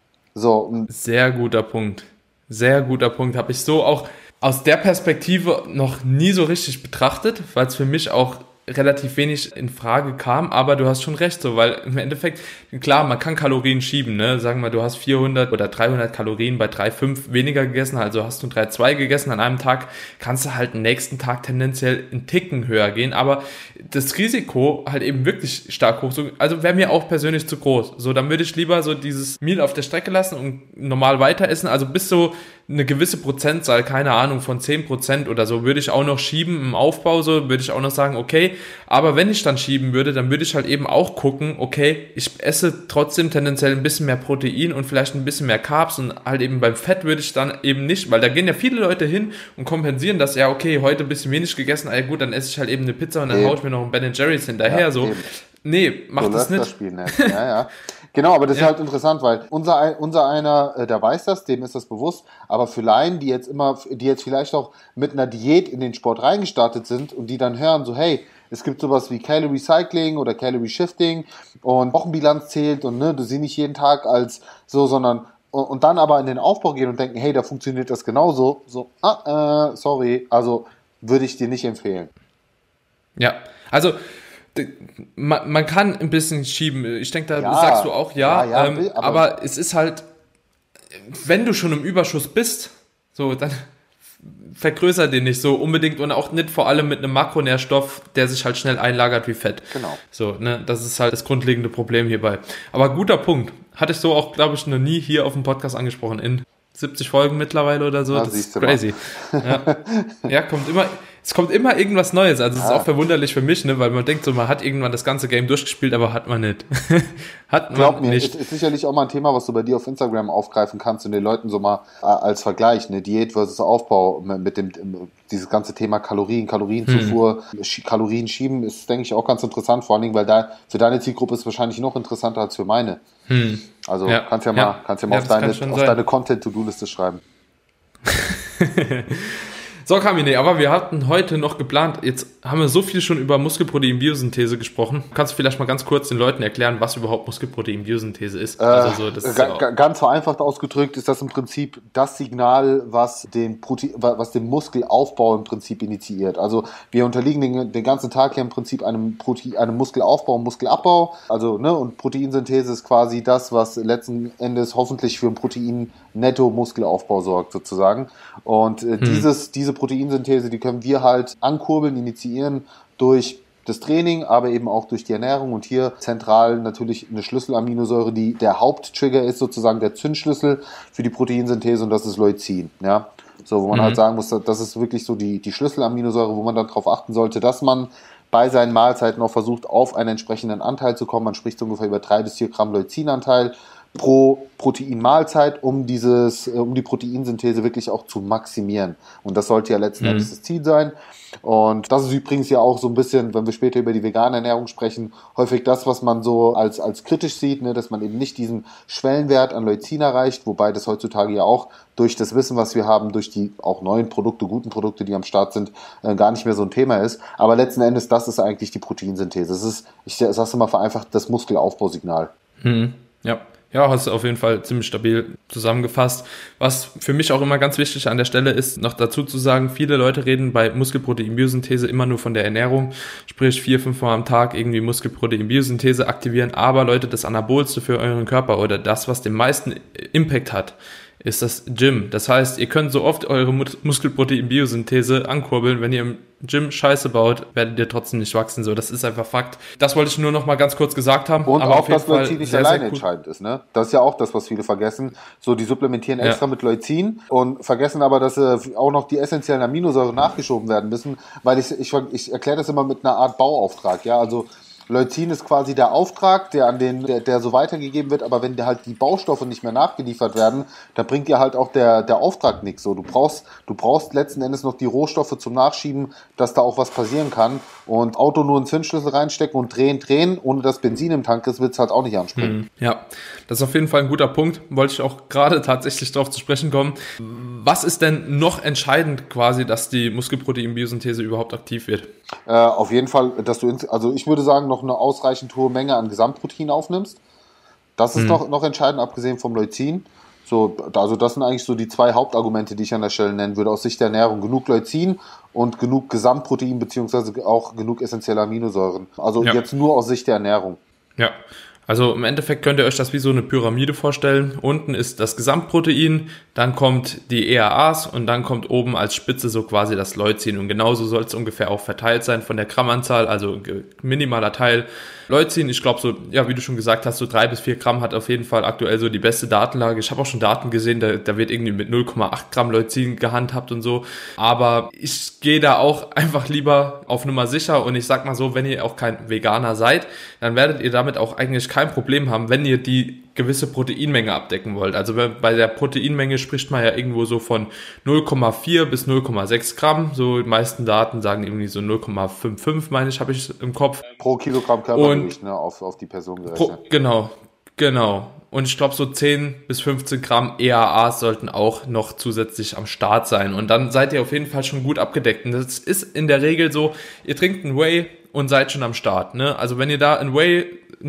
Speaker 2: So.
Speaker 1: Sehr guter Punkt. Sehr guter Punkt. Habe ich so auch aus der Perspektive noch nie so richtig betrachtet, weil es für mich auch relativ wenig in Frage kam, aber du hast schon recht, so, weil im Endeffekt, klar, man kann Kalorien schieben, ne, sagen wir, du hast 400 oder 300 Kalorien bei 3,5 weniger gegessen, also hast du 3,2 gegessen an einem Tag, kannst du halt am nächsten Tag tendenziell einen Ticken höher gehen, aber das Risiko halt eben wirklich stark hoch, so, also wäre mir auch persönlich zu groß, so, dann würde ich lieber so dieses Meal auf der Strecke lassen und normal weiter essen, also bis so eine gewisse Prozentzahl, keine Ahnung, von 10% oder so, würde ich auch noch schieben im Aufbau, so, würde ich auch noch sagen, okay, aber wenn ich dann schieben würde, dann würde ich halt eben auch gucken, okay, ich esse trotzdem tendenziell ein bisschen mehr Protein und vielleicht ein bisschen mehr Carbs und halt eben beim Fett würde ich dann eben nicht, weil da gehen ja viele Leute hin und kompensieren das, ja, okay, heute ein bisschen wenig gegessen, gut, dann esse ich halt eben eine Pizza und dann haue ich mir noch ein Ben & Jerry's hinterher, so. Nee, macht
Speaker 2: so
Speaker 1: das nicht.
Speaker 2: Das Spiel nicht. Ja. Genau, aber das ist halt interessant, weil unser einer, der weiß das, dem ist das bewusst, aber für Laien, die jetzt vielleicht auch mit einer Diät in den Sport reingestartet sind und die dann hören so, hey, es gibt sowas wie Calorie Cycling oder Calorie Shifting und Wochenbilanz zählt und du siehst nicht jeden Tag als so, sondern und dann aber in den Aufbau gehen und denken, hey, da funktioniert das genauso, sorry, also würde ich dir nicht empfehlen.
Speaker 1: Ja, also man kann ein bisschen schieben. Ich denke, da sagst du auch aber es ist halt, wenn du schon im Überschuss bist, so, dann vergrößer den nicht so unbedingt und auch nicht vor allem mit einem Makronährstoff, der sich halt schnell einlagert wie Fett.
Speaker 2: Genau.
Speaker 1: So, das ist halt das grundlegende Problem hierbei. Aber guter Punkt. Hatte ich so auch, glaube ich, noch nie hier auf dem Podcast angesprochen. In 70 Folgen mittlerweile oder so. Das ist crazy. Ja, es kommt immer irgendwas Neues. Also es ist auch verwunderlich für mich, weil man denkt so, man hat irgendwann das ganze Game durchgespielt, aber hat man nicht.
Speaker 2: Glaub mir, ist sicherlich auch mal ein Thema, was du bei dir auf Instagram aufgreifen kannst und den Leuten so mal als Vergleich, Diät versus Aufbau mit dieses ganze Thema Kalorienzufuhr, Kalorien schieben, ist, denke ich, auch ganz interessant, vor allen Dingen, weil für deine Zielgruppe ist es wahrscheinlich noch interessanter als für meine. Also kannst ja mal auf deine Content-To-Do-Liste schreiben.
Speaker 1: So, Carmine, aber wir hatten heute noch geplant, jetzt haben wir so viel schon über Muskelprotein-Biosynthese gesprochen. Kannst du vielleicht mal ganz kurz den Leuten erklären, was überhaupt Muskelprotein-Biosynthese ist?
Speaker 2: Ganz vereinfacht ausgedrückt ist das im Prinzip das Signal, was den Muskelaufbau im Prinzip initiiert. Also wir unterliegen den ganzen Tag hier im Prinzip einem Muskelaufbau und Muskelabbau. Also, und Proteinsynthese ist quasi das, was letzten Endes hoffentlich für einen Protein-Netto-Muskelaufbau sorgt, sozusagen. Und diese Proteinsynthese, die können wir halt ankurbeln, initiieren durch das Training, aber eben auch durch die Ernährung und hier zentral natürlich eine Schlüsselaminosäure, die der Haupttrigger ist, sozusagen der Zündschlüssel für die Proteinsynthese und das ist Leucin, ja. So, wo man halt sagen muss, das ist wirklich so die Schlüsselaminosäure, wo man dann darauf achten sollte, dass man bei seinen Mahlzeiten auch versucht, auf einen entsprechenden Anteil zu kommen. Man spricht so ungefähr über 3 bis 4 Gramm Leucinanteil pro Proteinmahlzeit, um die Proteinsynthese wirklich auch zu maximieren. Und das sollte ja letzten Endes das Ziel sein. Und das ist übrigens ja auch so ein bisschen, wenn wir später über die vegane Ernährung sprechen, häufig das, was man so als kritisch sieht, dass man eben nicht diesen Schwellenwert an Leucin erreicht, wobei das heutzutage ja auch durch das Wissen, was wir haben, durch die auch neuen Produkte, guten Produkte, die am Start sind, gar nicht mehr so ein Thema ist. Aber letzten Endes, das ist eigentlich die Proteinsynthese. Das ist, ich sag's mal vereinfacht, das Muskelaufbausignal.
Speaker 1: Ja. Ja, hast du auf jeden Fall ziemlich stabil zusammengefasst. Was für mich auch immer ganz wichtig an der Stelle ist, noch dazu zu sagen, viele Leute reden bei Muskelprotein-Biosynthese immer nur von der Ernährung, sprich 4-5 Mal am Tag irgendwie Muskelprotein-Biosynthese aktivieren, aber Leute, das Anabolste für euren Körper oder das, was den meisten Impact hat, ist das Gym. Das heißt, ihr könnt so oft eure Muskelprotein-Biosynthese ankurbeln, wenn ihr im Gym Scheiße baut, werdet ihr trotzdem nicht wachsen. So, das ist einfach Fakt. Das wollte ich nur noch mal ganz kurz gesagt haben.
Speaker 2: Und aber auch, dass Leucin nicht alleine entscheidend ist, Das ist ja auch das, was viele vergessen. So, die supplementieren extra mit Leucin und vergessen aber, dass auch noch die essentiellen Aminosäuren nachgeschoben werden müssen, weil ich erkläre das immer mit einer Art Bauauftrag, ja, also Leucin ist quasi der Auftrag, der so weitergegeben wird, aber wenn dir halt die Baustoffe nicht mehr nachgeliefert werden, dann bringt dir halt auch der Auftrag nichts. So, du brauchst letzten Endes noch die Rohstoffe zum Nachschieben, dass da auch was passieren kann. Und Auto nur einen Zündschlüssel reinstecken und drehen, ohne dass Benzin im Tank ist, wird es halt auch nicht anspringen.
Speaker 1: Ja, das ist auf jeden Fall ein guter Punkt. Wollte ich auch gerade tatsächlich darauf zu sprechen kommen. Was ist denn noch entscheidend quasi, dass die Muskelprotein-Biosynthese überhaupt aktiv wird?
Speaker 2: Auf jeden Fall, dass also ich würde sagen, noch eine ausreichend hohe Menge an Gesamtprotein aufnimmst. Das ist noch entscheidend, abgesehen vom Leucin. So, also das sind eigentlich so die 2 Hauptargumente, die ich an der Stelle nennen würde, aus Sicht der Ernährung. Genug Leucin und genug Gesamtprotein, beziehungsweise auch genug essentielle Aminosäuren. Also jetzt nur aus Sicht der Ernährung.
Speaker 1: Ja, also im Endeffekt könnt ihr euch das wie so eine Pyramide vorstellen. Unten ist das Gesamtprotein, dann kommt die EAAs und dann kommt oben als Spitze so quasi das Leucin. Und genauso soll es ungefähr auch verteilt sein von der Grammanzahl, also minimaler Teil. Leucin, ich glaube so, ja, wie du schon gesagt hast, so 3 bis 4 Gramm hat auf jeden Fall aktuell so die beste Datenlage. Ich habe auch schon Daten gesehen, da wird irgendwie mit 0,8 Gramm Leucin gehandhabt und so. Aber ich gehe da auch einfach lieber auf Nummer sicher und ich sag mal so, wenn ihr auch kein Veganer seid, dann werdet ihr damit auch eigentlich kein Problem haben, wenn ihr die gewisse Proteinmenge abdecken wollt. Also bei der Proteinmenge spricht man ja irgendwo so von 0,4 bis 0,6 Gramm. So die meisten Daten sagen irgendwie so 0,55, meine ich, habe ich im Kopf.
Speaker 2: Pro Kilogramm Körpergewicht, ne, auf die Person gerechnet.
Speaker 1: Genau. Und ich glaube, so 10 bis 15 Gramm EAAs sollten auch noch zusätzlich am Start sein. Und dann seid ihr auf jeden Fall schon gut abgedeckt. Und das ist in der Regel so, ihr trinkt einen Whey und seid schon am Start. Ne? Also wenn ihr da ein Whey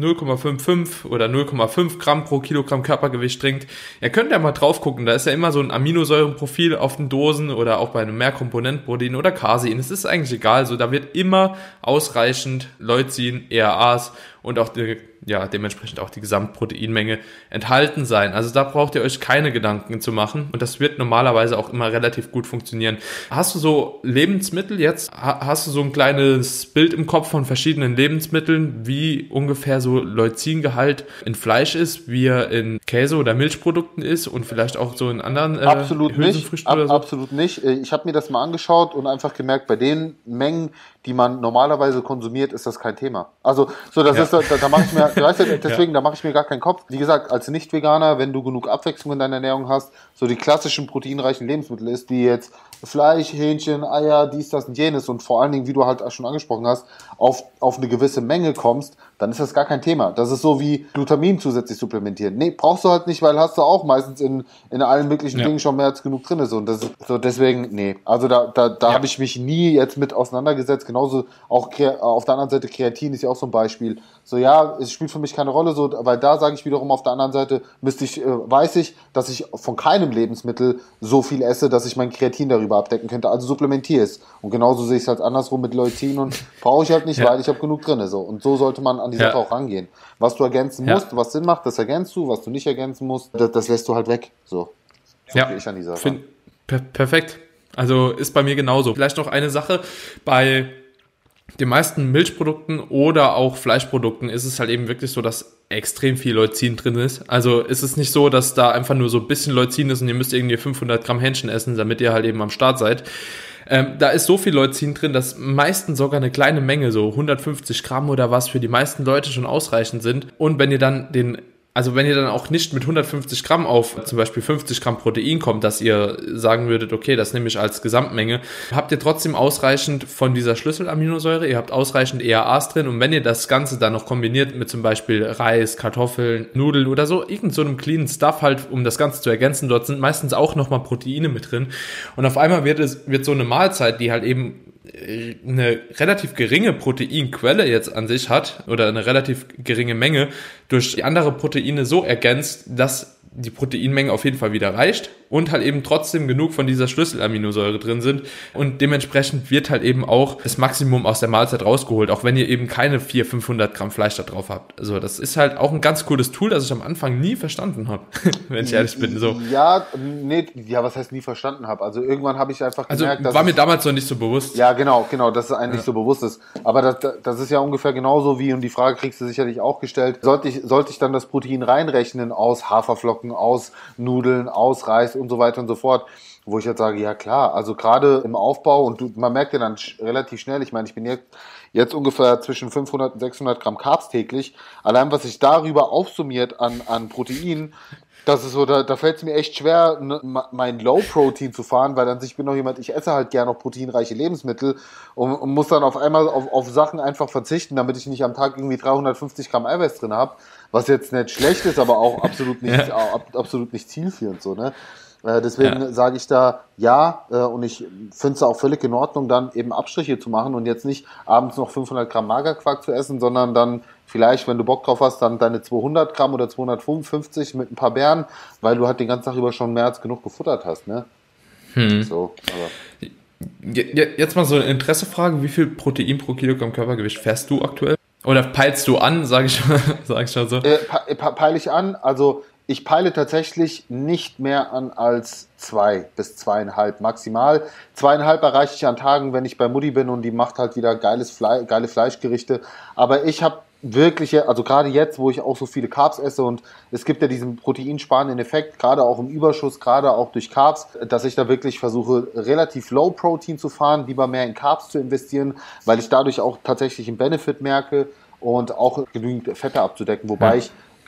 Speaker 1: 0,55 oder 0,5 Gramm pro Kilogramm Körpergewicht trinkt, ihr könnt ja mal drauf gucken, da ist ja immer so ein Aminosäurenprofil auf den Dosen oder auch bei einem Mehrkomponentenprotein oder Casein. Es ist eigentlich egal, so da wird immer ausreichend Leucin, EAAs und auch dementsprechend auch die Gesamtproteinmenge enthalten sein. Also da braucht ihr euch keine Gedanken zu machen und das wird normalerweise auch immer relativ gut funktionieren. Hast du so Lebensmittel jetzt? Hast du so ein kleines Bild im Kopf von verschiedenen Lebensmitteln, wie ungefähr so Leucingehalt in Fleisch ist, wie er in Käse oder Milchprodukten ist und vielleicht auch so in anderen Hülsenfrüchten oder so?
Speaker 2: Absolut nicht. Ich habe mir das mal angeschaut und einfach gemerkt, bei den Mengen, die man normalerweise konsumiert, ist das kein Thema. Also so, das ist, da mache ich mir, weißt du, deswegen, da mache ich mir gar keinen Kopf. Wie gesagt, als Nicht-Veganer, wenn du genug Abwechslung in deiner Ernährung hast, so die klassischen proteinreichen Lebensmittel ist, wie jetzt Fleisch, Hähnchen, Eier, dies, das und jenes und vor allen Dingen, wie du halt schon angesprochen hast, auf eine gewisse Menge kommst, dann ist das gar kein Thema. Das ist so wie Glutamin zusätzlich supplementieren. Nee, brauchst du halt nicht, weil hast du auch meistens in allen möglichen Dingen schon mehr als genug drin. Und das ist so, deswegen, nee. Also da habe ich mich nie jetzt mit auseinandergesetzt. Genauso auch auf der anderen Seite Kreatin ist ja auch so ein Beispiel. So, ja, es spielt für mich keine Rolle, so, weil da sage ich wiederum auf der anderen Seite, weiß ich, dass ich von keinem Lebensmittel so viel esse, dass ich mein Kreatin darüber abdecken könnte. Also supplementiere es. Und genauso sehe ich es halt andersrum mit Leucin und brauche ich halt nicht, weil ich habe genug drin. So. Und so sollte man an die Sache auch rangehen. Was du ergänzen musst, was Sinn macht, das ergänzt du. Was du nicht ergänzen musst, das lässt du halt weg. So.
Speaker 1: Ja, ich an die Sache. Perfekt. Also ist bei mir genauso. Vielleicht noch eine Sache. Bei den meisten Milchprodukten oder auch Fleischprodukten ist es halt eben wirklich so, dass extrem viel Leucin drin ist. Also ist es nicht so, dass da einfach nur so ein bisschen Leucin ist und ihr müsst irgendwie 500 Gramm Hähnchen essen, damit ihr halt eben am Start seid. Da ist so viel Leucin drin, dass meistens sogar eine kleine Menge, so 150 Gramm oder was, für die meisten Leute schon ausreichend sind. Und wenn ihr dann wenn ihr dann auch nicht mit 150 Gramm auf zum Beispiel 50 Gramm Protein kommt, dass ihr sagen würdet, okay, das nehme ich als Gesamtmenge, habt ihr trotzdem ausreichend von dieser Schlüsselaminosäure, ihr habt ausreichend EAAs drin und wenn ihr das Ganze dann noch kombiniert mit zum Beispiel Reis, Kartoffeln, Nudeln oder so, irgend so einem cleanen Stuff halt, um das Ganze zu ergänzen, dort sind meistens auch nochmal Proteine mit drin und auf einmal wird so eine Mahlzeit, die halt eben eine relativ geringe Proteinquelle jetzt an sich hat oder eine relativ geringe Menge durch die andere Proteine so ergänzt, dass die Proteinmenge auf jeden Fall wieder reicht und halt eben trotzdem genug von dieser Schlüsselaminosäure drin sind und dementsprechend wird halt eben auch das Maximum aus der Mahlzeit rausgeholt, auch wenn ihr eben keine 400-500 Gramm Fleisch da drauf habt. Also das ist halt auch ein ganz cooles Tool, das ich am Anfang nie verstanden habe, wenn ich ehrlich bin. So.
Speaker 2: Ja, was heißt nie verstanden habe? Also irgendwann habe ich einfach gemerkt,
Speaker 1: dass war mir damals noch nicht so bewusst.
Speaker 2: Ja, genau, dass es eigentlich so bewusst ist. Aber das ist ja ungefähr genauso wie, und die Frage kriegst du sicherlich auch gestellt, sollte ich dann das Protein reinrechnen aus Haferflocken, aus Nudeln, aus Reis und so weiter und so fort, wo ich jetzt sage, ja klar, also gerade im Aufbau und man merkt ja dann relativ schnell, ich meine, ich bin jetzt ungefähr zwischen 500 und 600 Gramm Carbs täglich, allein was sich darüber aufsummiert an Protein, das ist so, da fällt es mir echt schwer, mein Low-Protein zu fahren, weil an sich bin noch jemand, ich esse halt gerne noch proteinreiche Lebensmittel und muss dann auf einmal auf Sachen einfach verzichten, damit ich nicht am Tag irgendwie 350 Gramm Eiweiß drin habe, was jetzt nicht schlecht ist, aber auch absolut nicht zielführend, so, ne? Deswegen sage ich da und ich finde es auch völlig in Ordnung, dann eben Abstriche zu machen und jetzt nicht abends noch 500 Gramm Magerquark zu essen, sondern dann vielleicht, wenn du Bock drauf hast, dann deine 200 Gramm oder 255 mit ein paar Beeren, weil du halt den ganzen Tag über schon mehr als genug gefuttert hast, ne? So, aber.
Speaker 1: Jetzt mal so eine Interessefrage, wie viel Protein pro Kilogramm Körpergewicht fährst du aktuell? Oder peilst du an, sag ich schon so?
Speaker 2: Peile ich an, also ich peile tatsächlich nicht mehr an als 2 bis 2,5 maximal. 2,5 erreiche ich an Tagen, wenn ich bei Mutti bin und die macht halt wieder geile Fleischgerichte. Aber ich habe wirklich, also gerade jetzt, wo ich auch so viele Carbs esse und es gibt ja diesen proteinsparenden Effekt, gerade auch im Überschuss, gerade auch durch Carbs, dass ich da wirklich versuche, relativ low Protein zu fahren, lieber mehr in Carbs zu investieren, weil ich dadurch auch tatsächlich einen Benefit merke und auch genügend Fette abzudecken, wobei ich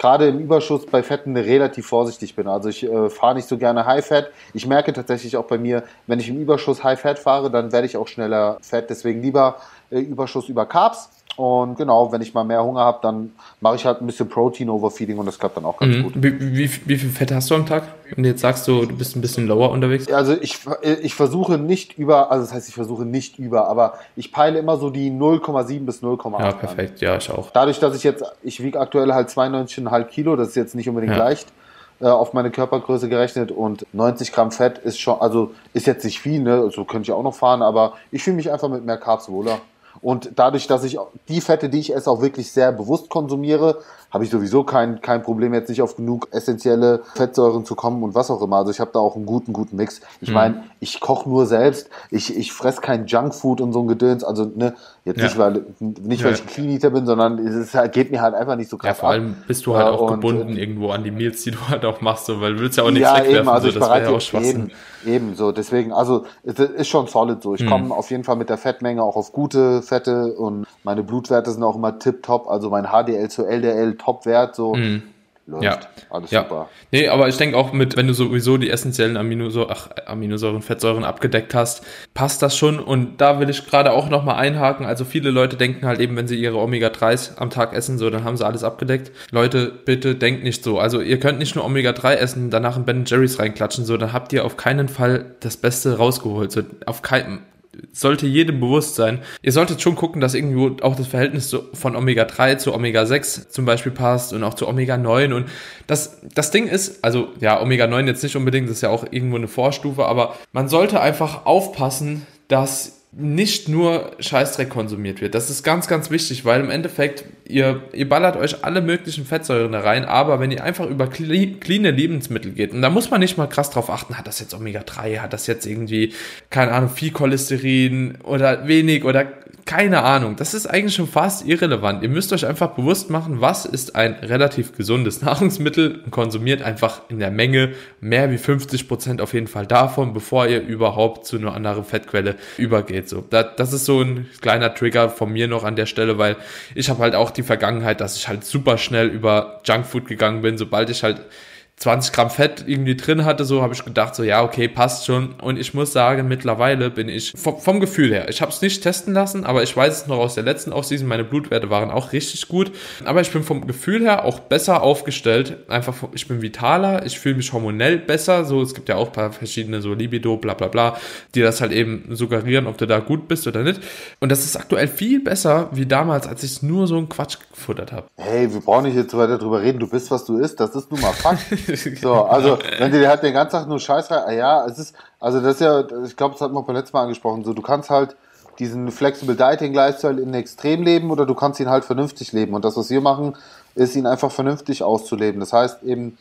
Speaker 2: gerade im Überschuss bei Fetten relativ vorsichtig bin. Also ich fahre nicht so gerne High-Fat. Ich merke tatsächlich auch bei mir, wenn ich im Überschuss High-Fat fahre, dann werde ich auch schneller fett. Deswegen lieber Überschuss über Carbs. Und genau, wenn ich mal mehr Hunger habe, dann mache ich halt ein bisschen Protein-Overfeeding und das klappt dann auch ganz gut.
Speaker 1: Wie viel Fett hast du am Tag? Wenn du jetzt sagst, du bist ein bisschen lower unterwegs?
Speaker 2: Also ich versuche nicht über, also das heißt, ich versuche nicht über, aber ich peile immer so die 0,7 bis 0,8
Speaker 1: Ja, perfekt, ja, ich auch.
Speaker 2: Dadurch, dass ich wiege aktuell halt 92,5 Kilo, das ist jetzt nicht unbedingt leicht auf meine Körpergröße gerechnet und 90 Gramm Fett ist schon, also ist jetzt nicht viel, ne, so könnte ich auch noch fahren, aber ich fühle mich einfach mit mehr Carbs wohler. Und dadurch, dass ich die Fette, die ich esse, auch wirklich sehr bewusst konsumiere, habe ich sowieso kein Problem, jetzt nicht auf genug essentielle Fettsäuren zu kommen und was auch immer. Also ich habe da auch einen guten Mix. Ich meine, ich koche nur selbst, ich fresse kein Junkfood und so ein Gedöns, also ne, jetzt nicht, weil ich ein Clean Eater bin, sondern geht mir halt einfach nicht so krass ab.
Speaker 1: Ja, vor allem bist du halt auch gebunden irgendwo an die Meals, die du halt auch machst, so, weil du willst ja auch nichts
Speaker 2: ja,
Speaker 1: wegwerfen.
Speaker 2: Eben, also
Speaker 1: so, das wäre ja auch Schwachsinn.
Speaker 2: Eben so, deswegen, also es ist schon solid so. Ich komme auf jeden Fall mit der Fettmenge auch auf gute Fette und meine Blutwerte sind auch immer tipptopp, also mein HDL zu LDL Topwert, so läuft. Alles super.
Speaker 1: Nee, aber ich denke auch wenn du sowieso die essentiellen Aminosäuren, Fettsäuren abgedeckt hast, passt das schon. Und da will ich gerade auch nochmal einhaken. Also viele Leute denken halt eben, wenn sie ihre Omega-3s am Tag essen, so, dann haben sie alles abgedeckt. Leute, bitte denkt nicht so. Also ihr könnt nicht nur Omega-3 essen, danach in Ben & Jerry's reinklatschen, so, dann habt ihr auf keinen Fall das Beste rausgeholt. So, sollte jedem bewusst sein. Ihr solltet schon gucken, dass irgendwo auch das Verhältnis von Omega-3 zu Omega-6 zum Beispiel passt und auch zu Omega-9 und das Ding ist, also ja, Omega-9 jetzt nicht unbedingt, das ist ja auch irgendwo eine Vorstufe, aber man sollte einfach aufpassen, dass nicht nur Scheißdreck konsumiert wird. Das ist ganz, ganz wichtig, weil im Endeffekt, ihr ballert euch alle möglichen Fettsäuren da rein, aber wenn ihr einfach über cleane Lebensmittel geht, und da muss man nicht mal krass drauf achten, hat das jetzt Omega-3, hat das jetzt irgendwie, keine Ahnung, viel Cholesterin oder wenig oder keine Ahnung, das ist eigentlich schon fast irrelevant. Ihr müsst euch einfach bewusst machen, was ist ein relativ gesundes Nahrungsmittel und konsumiert einfach in der Menge mehr wie 50% auf jeden Fall davon, bevor ihr überhaupt zu einer anderen Fettquelle übergeht. So, das ist so ein kleiner Trigger von mir noch an der Stelle, weil ich habe halt auch die Vergangenheit, dass ich halt super schnell über Junkfood gegangen bin, sobald ich halt 20 Gramm Fett irgendwie drin hatte, so habe ich gedacht, so ja, okay, passt schon. Und ich muss sagen, mittlerweile bin ich vom Gefühl her, ich habe es nicht testen lassen, aber ich weiß es noch aus der letzten Offseason, meine Blutwerte waren auch richtig gut. Aber ich bin vom Gefühl her auch besser aufgestellt. Einfach, ich bin vitaler, ich fühle mich hormonell besser. So, es gibt ja auch ein paar verschiedene so Libido, bla bla bla, die das halt eben suggerieren, ob du da gut bist oder nicht. Und das ist aktuell viel besser wie damals, als ich nur so einen Quatsch gefuttert habe.
Speaker 2: Hey, wir brauchen nicht jetzt weiter drüber reden, du bist, was du isst, das ist nun mal Fakt. So, also, wenn dir halt den ganzen Tag nur Scheiß rein, ja, es ist, also das ist ja, ich glaube, das hatten wir beim letzten Mal angesprochen, so, du kannst halt diesen Flexible Dieting Lifestyle in Extrem leben oder du kannst ihn halt vernünftig leben und das, was wir machen, ist ihn einfach vernünftig auszuleben. Das heißt eben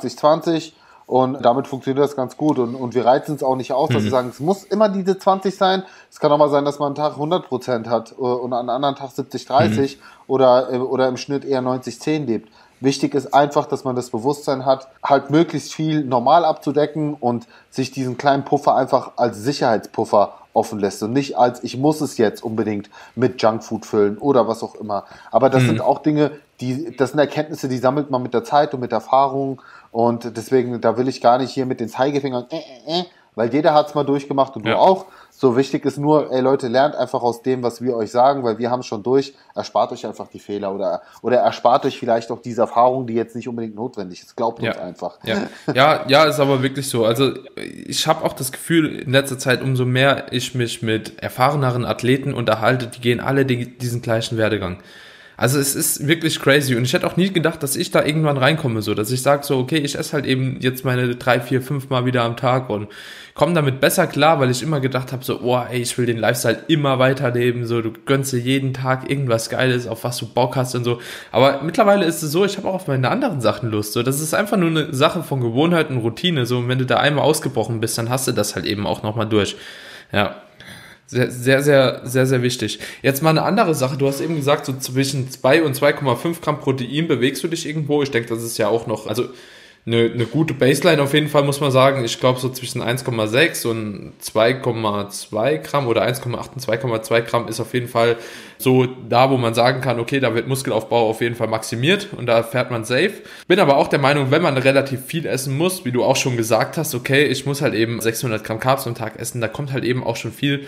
Speaker 2: 80-20 und damit funktioniert das ganz gut und wir reizen es auch nicht aus, dass wir sagen, es muss immer diese 20 sein. Es kann auch mal sein, dass man einen Tag 100% hat und an einem anderen Tag 70-30 oder im Schnitt eher 90-10 lebt. Wichtig ist einfach, dass man das Bewusstsein hat, halt möglichst viel normal abzudecken und sich diesen kleinen Puffer einfach als Sicherheitspuffer offen lässt und nicht als, ich muss es jetzt unbedingt mit Junkfood füllen oder was auch immer. Aber das sind auch Dinge, das sind Erkenntnisse, die sammelt man mit der Zeit und mit Erfahrung und deswegen, da will ich gar nicht hier mit den Zeigefingern, weil jeder hat es mal durchgemacht und du auch. So wichtig ist nur, ey Leute, lernt einfach aus dem, was wir euch sagen, weil wir haben es schon durch. Erspart euch einfach die Fehler oder erspart euch vielleicht auch diese Erfahrung, die jetzt nicht unbedingt notwendig ist. Glaubt uns einfach.
Speaker 1: Ja, ist aber wirklich so. Also ich habe auch das Gefühl, in letzter Zeit, umso mehr ich mich mit erfahreneren Athleten unterhalte, die gehen alle diesen gleichen Werdegang. Also es ist wirklich crazy und ich hätte auch nie gedacht, dass ich da irgendwann reinkomme, so dass ich sage so, okay, ich esse halt eben jetzt meine 3, 4, 5 Mal wieder am Tag und komme damit besser klar, weil ich immer gedacht habe so, oh ey, ich will den Lifestyle immer weiterleben, so du gönnst dir jeden Tag irgendwas Geiles, auf was du Bock hast und so. Aber mittlerweile ist es so, ich habe auch auf meine anderen Sachen Lust, so das ist einfach nur eine Sache von Gewohnheit und Routine, so und wenn du da einmal ausgebrochen bist, dann hast du das halt eben auch nochmal durch. Ja. Sehr, sehr, sehr, sehr, sehr wichtig. Jetzt mal eine andere Sache. Du hast eben gesagt, so zwischen 2 und 2,5 Gramm Protein bewegst du dich irgendwo. Ich denke, das ist ja auch noch, also eine gute Baseline auf jeden Fall, muss man sagen. Ich glaube, so zwischen 1,6 und 2,2 Gramm oder 1,8 und 2,2 Gramm ist auf jeden Fall so da, wo man sagen kann, okay, da wird Muskelaufbau auf jeden Fall maximiert und da fährt man safe. Bin aber auch der Meinung, wenn man relativ viel essen muss, wie du auch schon gesagt hast, okay, ich muss halt eben 600 Gramm Carbs am Tag essen, da kommt halt eben auch schon viel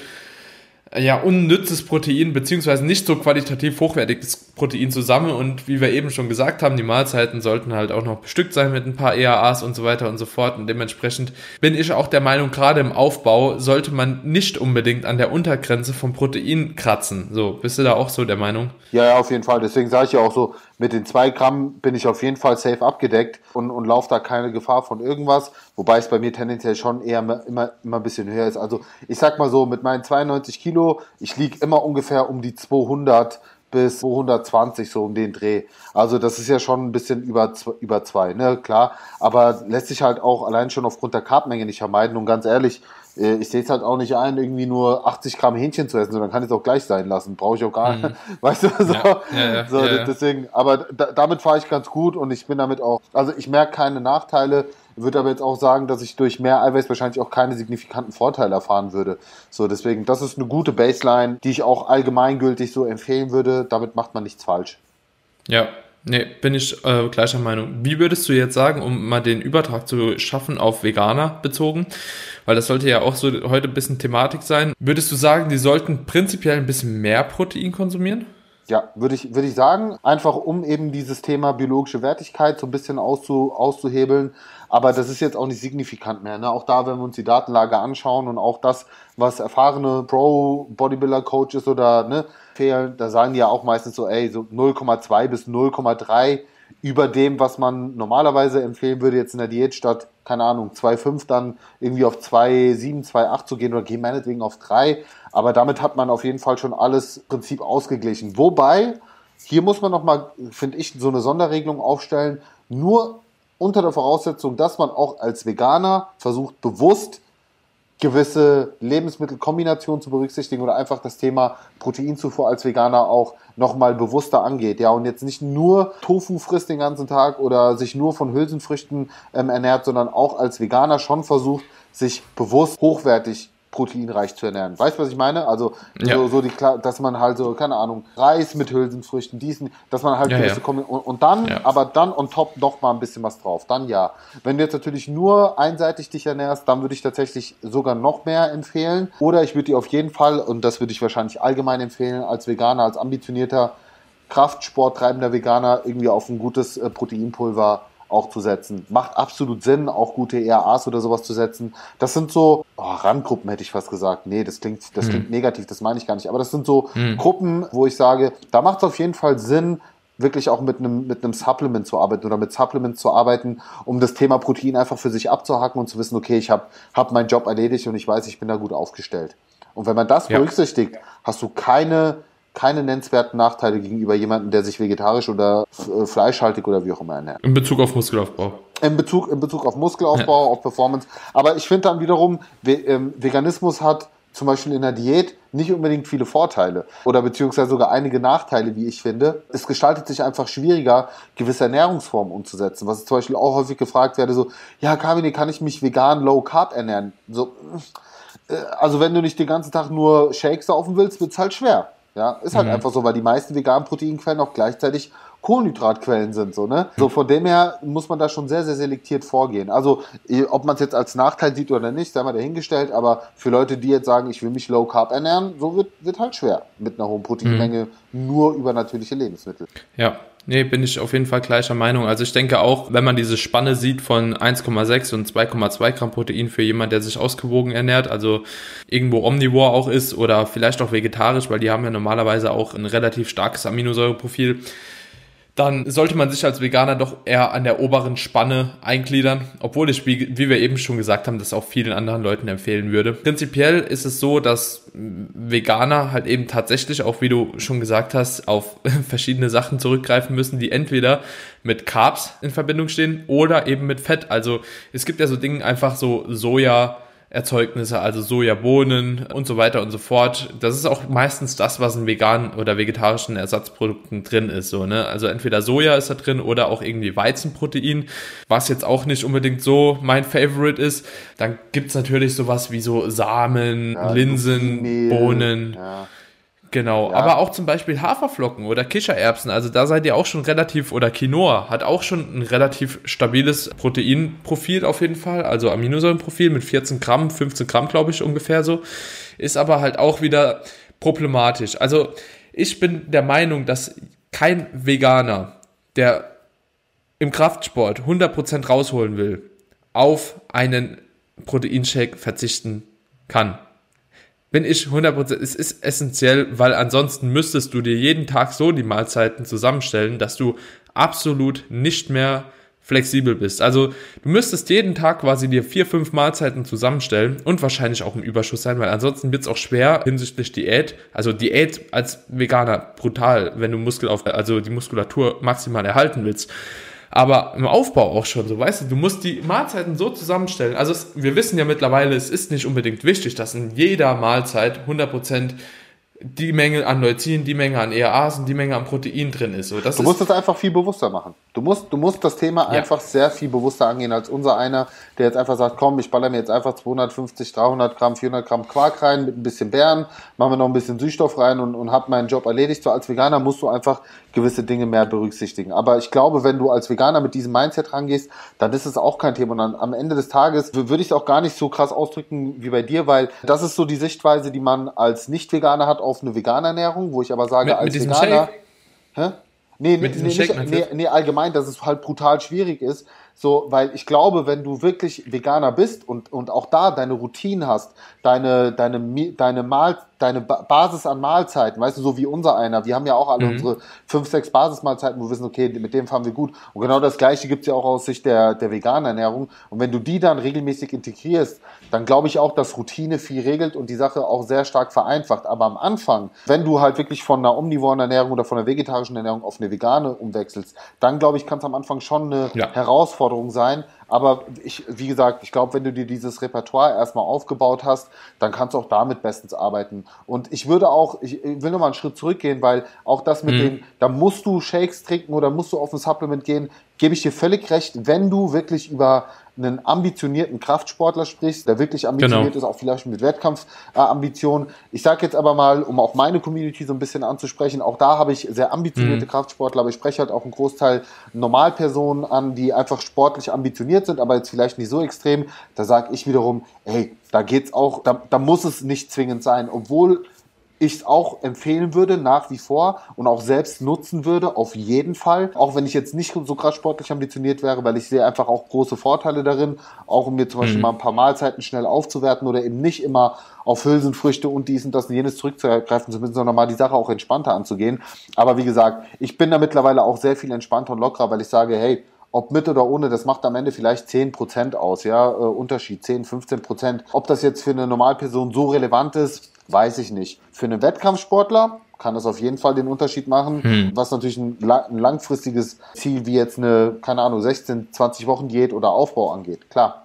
Speaker 1: unnützes Protein, beziehungsweise nicht so qualitativ hochwertiges Protein zusammen und wie wir eben schon gesagt haben, die Mahlzeiten sollten halt auch noch bestückt sein mit ein paar EAAs und so weiter und so fort und dementsprechend bin ich auch der Meinung, gerade im Aufbau sollte man nicht unbedingt an der Untergrenze vom Protein kratzen. So, bist du da auch so der Meinung?
Speaker 2: Ja, auf jeden Fall. Deswegen sage ich ja auch so, mit den 2 Gramm bin ich auf jeden Fall safe abgedeckt und laufe da keine Gefahr von irgendwas, wobei es bei mir tendenziell schon eher immer ein bisschen höher ist. Also ich sag mal so, mit meinen 92 Kilo, ich liege immer ungefähr um die 200 bis 220, so um den Dreh. Also das ist ja schon ein bisschen über 2, ne, klar. Aber lässt sich halt auch allein schon aufgrund der Carbmenge nicht vermeiden. Und ganz ehrlich, ich sehe es halt auch nicht ein, irgendwie nur 80 Gramm Hähnchen zu essen, sondern kann ich es auch gleich sein lassen. Brauche ich auch gar nicht. Weißt du, so. Deswegen, aber damit fahre ich ganz gut und ich bin damit auch, also ich merke keine Nachteile, würde aber jetzt auch sagen, dass ich durch mehr Eiweiß wahrscheinlich auch keine signifikanten Vorteile erfahren würde. So, deswegen, das ist eine gute Baseline, die ich auch allgemeingültig so empfehlen würde. Damit macht man nichts falsch.
Speaker 1: Ja. Nee, bin ich gleicher Meinung. Wie würdest du jetzt sagen, um mal den Übertrag zu schaffen auf Veganer bezogen, weil das sollte ja auch so heute ein bisschen Thematik sein, würdest du sagen, die sollten prinzipiell ein bisschen mehr Protein konsumieren?
Speaker 2: Ja, würde ich sagen, einfach um eben dieses Thema biologische Wertigkeit so ein bisschen auszuhebeln. Aber das ist jetzt auch nicht signifikant mehr. Ne? Auch da, wenn wir uns die Datenlage anschauen und auch das, was erfahrene Pro-Bodybuilder-Coaches oder fehlen, da sagen die ja auch meistens so 0,2 bis 0,3 über dem, was man normalerweise empfehlen würde, jetzt in der Diät statt, keine Ahnung, 2,5 dann irgendwie auf 2,7, 2,8 zu gehen oder gehen meinetwegen auf 3. Aber damit hat man auf jeden Fall schon alles im Prinzip ausgeglichen. Wobei, hier muss man nochmal, finde ich, so eine Sonderregelung aufstellen, nur unter der Voraussetzung, dass man auch als Veganer versucht, bewusst gewisse Lebensmittelkombinationen zu berücksichtigen oder einfach das Thema Proteinzufuhr als Veganer auch nochmal bewusster angeht. Ja, und jetzt nicht nur Tofu frisst den ganzen Tag oder sich nur von Hülsenfrüchten ernährt, sondern auch als Veganer schon versucht, sich bewusst hochwertig proteinreich zu ernähren. Weißt du, was ich meine? Also dass man halt so, keine Ahnung, Reis mit Hülsenfrüchten, dass man halt gewisse und dann, aber dann on top noch mal ein bisschen was drauf. Dann ja. Wenn du jetzt natürlich nur einseitig dich ernährst, dann würde ich tatsächlich sogar noch mehr empfehlen. Oder ich würde dir auf jeden Fall, und das würde ich wahrscheinlich allgemein empfehlen, als Veganer, als ambitionierter Kraftsport treibender Veganer irgendwie auf ein gutes Proteinpulver auch zu setzen. Macht absolut Sinn, auch gute EAAs oder sowas zu setzen. Das sind so, Randgruppen hätte ich fast gesagt. Nee, das klingt negativ, das meine ich gar nicht. Aber das sind so Gruppen, wo ich sage, da macht es auf jeden Fall Sinn, wirklich auch mit einem Supplement zu arbeiten oder mit Supplements zu arbeiten, um das Thema Protein einfach für sich abzuhacken und zu wissen, okay, ich hab meinen Job erledigt und ich weiß, ich bin da gut aufgestellt. Und wenn man das berücksichtigt, hast du keine nennenswerten Nachteile gegenüber jemandem, der sich vegetarisch oder fleischhaltig oder wie auch immer ernährt.
Speaker 1: In Bezug auf Muskelaufbau.
Speaker 2: In Bezug auf Muskelaufbau, auf Performance. Aber ich finde dann wiederum, Veganismus hat zum Beispiel in der Diät nicht unbedingt viele Vorteile oder beziehungsweise sogar einige Nachteile, wie ich finde. Es gestaltet sich einfach schwieriger, gewisse Ernährungsformen umzusetzen. Was zum Beispiel auch häufig gefragt werde, so, ja, Kamine, kann ich mich vegan Low Carb ernähren? So, also wenn du nicht den ganzen Tag nur Shakes saufen willst, wird's halt schwer. Ja, ist halt einfach so, weil die meisten veganen Proteinquellen auch gleichzeitig Kohlenhydratquellen sind, so, ne? So, von dem her muss man da schon sehr, sehr selektiert vorgehen. Also, ob man es jetzt als Nachteil sieht oder nicht, sei mal dahingestellt, aber für Leute, die jetzt sagen, ich will mich Low Carb ernähren, so wird halt schwer mit einer hohen Proteinmenge nur über natürliche Lebensmittel.
Speaker 1: Ja. Nee, bin ich auf jeden Fall gleicher Meinung. Also ich denke auch, wenn man diese Spanne sieht von 1,6 und 2,2 Gramm Protein für jemanden, der sich ausgewogen ernährt, also irgendwo omnivor auch ist oder vielleicht auch vegetarisch, weil die haben ja normalerweise auch ein relativ starkes Aminosäureprofil, dann sollte man sich als Veganer doch eher an der oberen Spanne eingliedern, obwohl ich, wie wir eben schon gesagt haben, das auch vielen anderen Leuten empfehlen würde. Prinzipiell ist es so, dass Veganer halt eben tatsächlich, auch wie du schon gesagt hast, auf verschiedene Sachen zurückgreifen müssen, die entweder mit Carbs in Verbindung stehen oder eben mit Fett. Also es gibt ja so Dinge, einfach so Soja, Erzeugnisse, also Sojabohnen und so weiter und so fort. Das ist auch meistens das, was in veganen oder vegetarischen Ersatzprodukten drin ist. So, ne? Also entweder Soja ist da drin oder auch irgendwie Weizenprotein, was jetzt auch nicht unbedingt so mein Favorite ist. Dann gibt's natürlich sowas wie so Samen, Linsen, Bohnen. Ja. Genau, ja. Aber auch zum Beispiel Haferflocken oder Kichererbsen, also da seid ihr auch schon relativ, oder Quinoa hat auch schon ein relativ stabiles Proteinprofil auf jeden Fall, also Aminosäurenprofil mit 14 Gramm, 15 Gramm glaube ich ungefähr so, ist aber halt auch wieder problematisch. Also ich bin der Meinung, dass kein Veganer, der im Kraftsport 100% rausholen will, auf einen Proteinshake verzichten kann. Bin ich 100%, es ist essentiell, weil ansonsten müsstest du dir jeden Tag so die Mahlzeiten zusammenstellen, dass du absolut nicht mehr flexibel bist. Also du müsstest jeden Tag quasi dir 4-5 Mahlzeiten zusammenstellen und wahrscheinlich auch im Überschuss sein, weil ansonsten wird es auch schwer hinsichtlich Diät. Also Diät als Veganer brutal, wenn du die Muskulatur maximal erhalten willst. Aber im Aufbau auch schon, so weißt du musst die Mahlzeiten so zusammenstellen. Also wir wissen ja mittlerweile, es ist nicht unbedingt wichtig, dass in jeder Mahlzeit 100% die Menge an Leucin, die Menge an ERAs und die Menge an Protein drin ist. So,
Speaker 2: du musst es einfach viel bewusster machen. Du musst das Thema einfach sehr viel bewusster angehen als unser einer, der jetzt einfach sagt, komm, ich baller mir jetzt einfach 250, 300 Gramm, 400 Gramm Quark rein mit ein bisschen Beeren, machen wir noch ein bisschen Süßstoff rein und hab meinen Job erledigt. So als Veganer musst du einfach gewisse Dinge mehr berücksichtigen. Aber ich glaube, wenn du als Veganer mit diesem Mindset rangehst, dann ist es auch kein Thema. Und dann am Ende des Tages würde ich es auch gar nicht so krass ausdrücken wie bei dir, weil das ist so die Sichtweise, die man als Nicht-Veganer hat auf eine vegane Ernährung, wo ich aber sage, als Veganer... Hä? Nee, allgemein, dass es halt brutal schwierig ist, so, weil ich glaube, wenn du wirklich Veganer bist und auch da deine Routinen hast, deine Basis an Mahlzeiten, weißt du, so wie unser einer, wir haben ja auch alle unsere 5-6 Basismahlzeiten, wo wir wissen, okay, mit dem fahren wir gut. Und genau das Gleiche gibt's ja auch aus Sicht der veganen Ernährung. Und wenn du die dann regelmäßig integrierst, dann glaube ich auch, dass Routine viel regelt und die Sache auch sehr stark vereinfacht. Aber am Anfang, wenn du halt wirklich von einer omnivoren Ernährung oder von einer vegetarischen Ernährung auf eine vegane umwechselst, dann glaube ich, kann es am Anfang schon eine Herausforderung sein. Aber wie gesagt, ich glaube, wenn du dir dieses Repertoire erstmal aufgebaut hast, dann kannst du auch damit bestens arbeiten. Und ich will noch mal einen Schritt zurückgehen, weil auch das mit dem, da musst du Shakes trinken oder musst du auf ein Supplement gehen, gebe ich dir völlig recht, wenn du wirklich über einen ambitionierten Kraftsportler sprichst, der wirklich ambitioniert ist, auch vielleicht mit Wettkampfambitionen. Ich sage jetzt aber mal, um auch meine Community so ein bisschen anzusprechen, auch da habe ich sehr ambitionierte Kraftsportler, aber ich spreche halt auch einen Großteil Normalpersonen an, die einfach sportlich ambitioniert sind, aber jetzt vielleicht nicht so extrem. Da sage ich wiederum, ey, da geht's auch, da muss es nicht zwingend sein, obwohl ich es auch empfehlen würde, nach wie vor und auch selbst nutzen würde, auf jeden Fall. Auch wenn ich jetzt nicht so krass sportlich ambitioniert wäre, weil ich sehe einfach auch große Vorteile darin, auch um mir zum Beispiel mal ein paar Mahlzeiten schnell aufzuwerten oder eben nicht immer auf Hülsenfrüchte und dies und das und jenes zurückzugreifen zu müssen, sondern mal die Sache auch entspannter anzugehen. Aber wie gesagt, ich bin da mittlerweile auch sehr viel entspannter und lockerer, weil ich sage, hey, ob mit oder ohne, das macht am Ende vielleicht 10% aus, ja, Unterschied, 10, 15%. Ob das jetzt für eine Normalperson so relevant ist, weiß ich nicht. Für einen Wettkampfsportler kann das auf jeden Fall den Unterschied machen, was natürlich ein langfristiges Ziel wie jetzt eine, keine Ahnung, 16, 20 Wochen Diät oder Aufbau angeht, klar.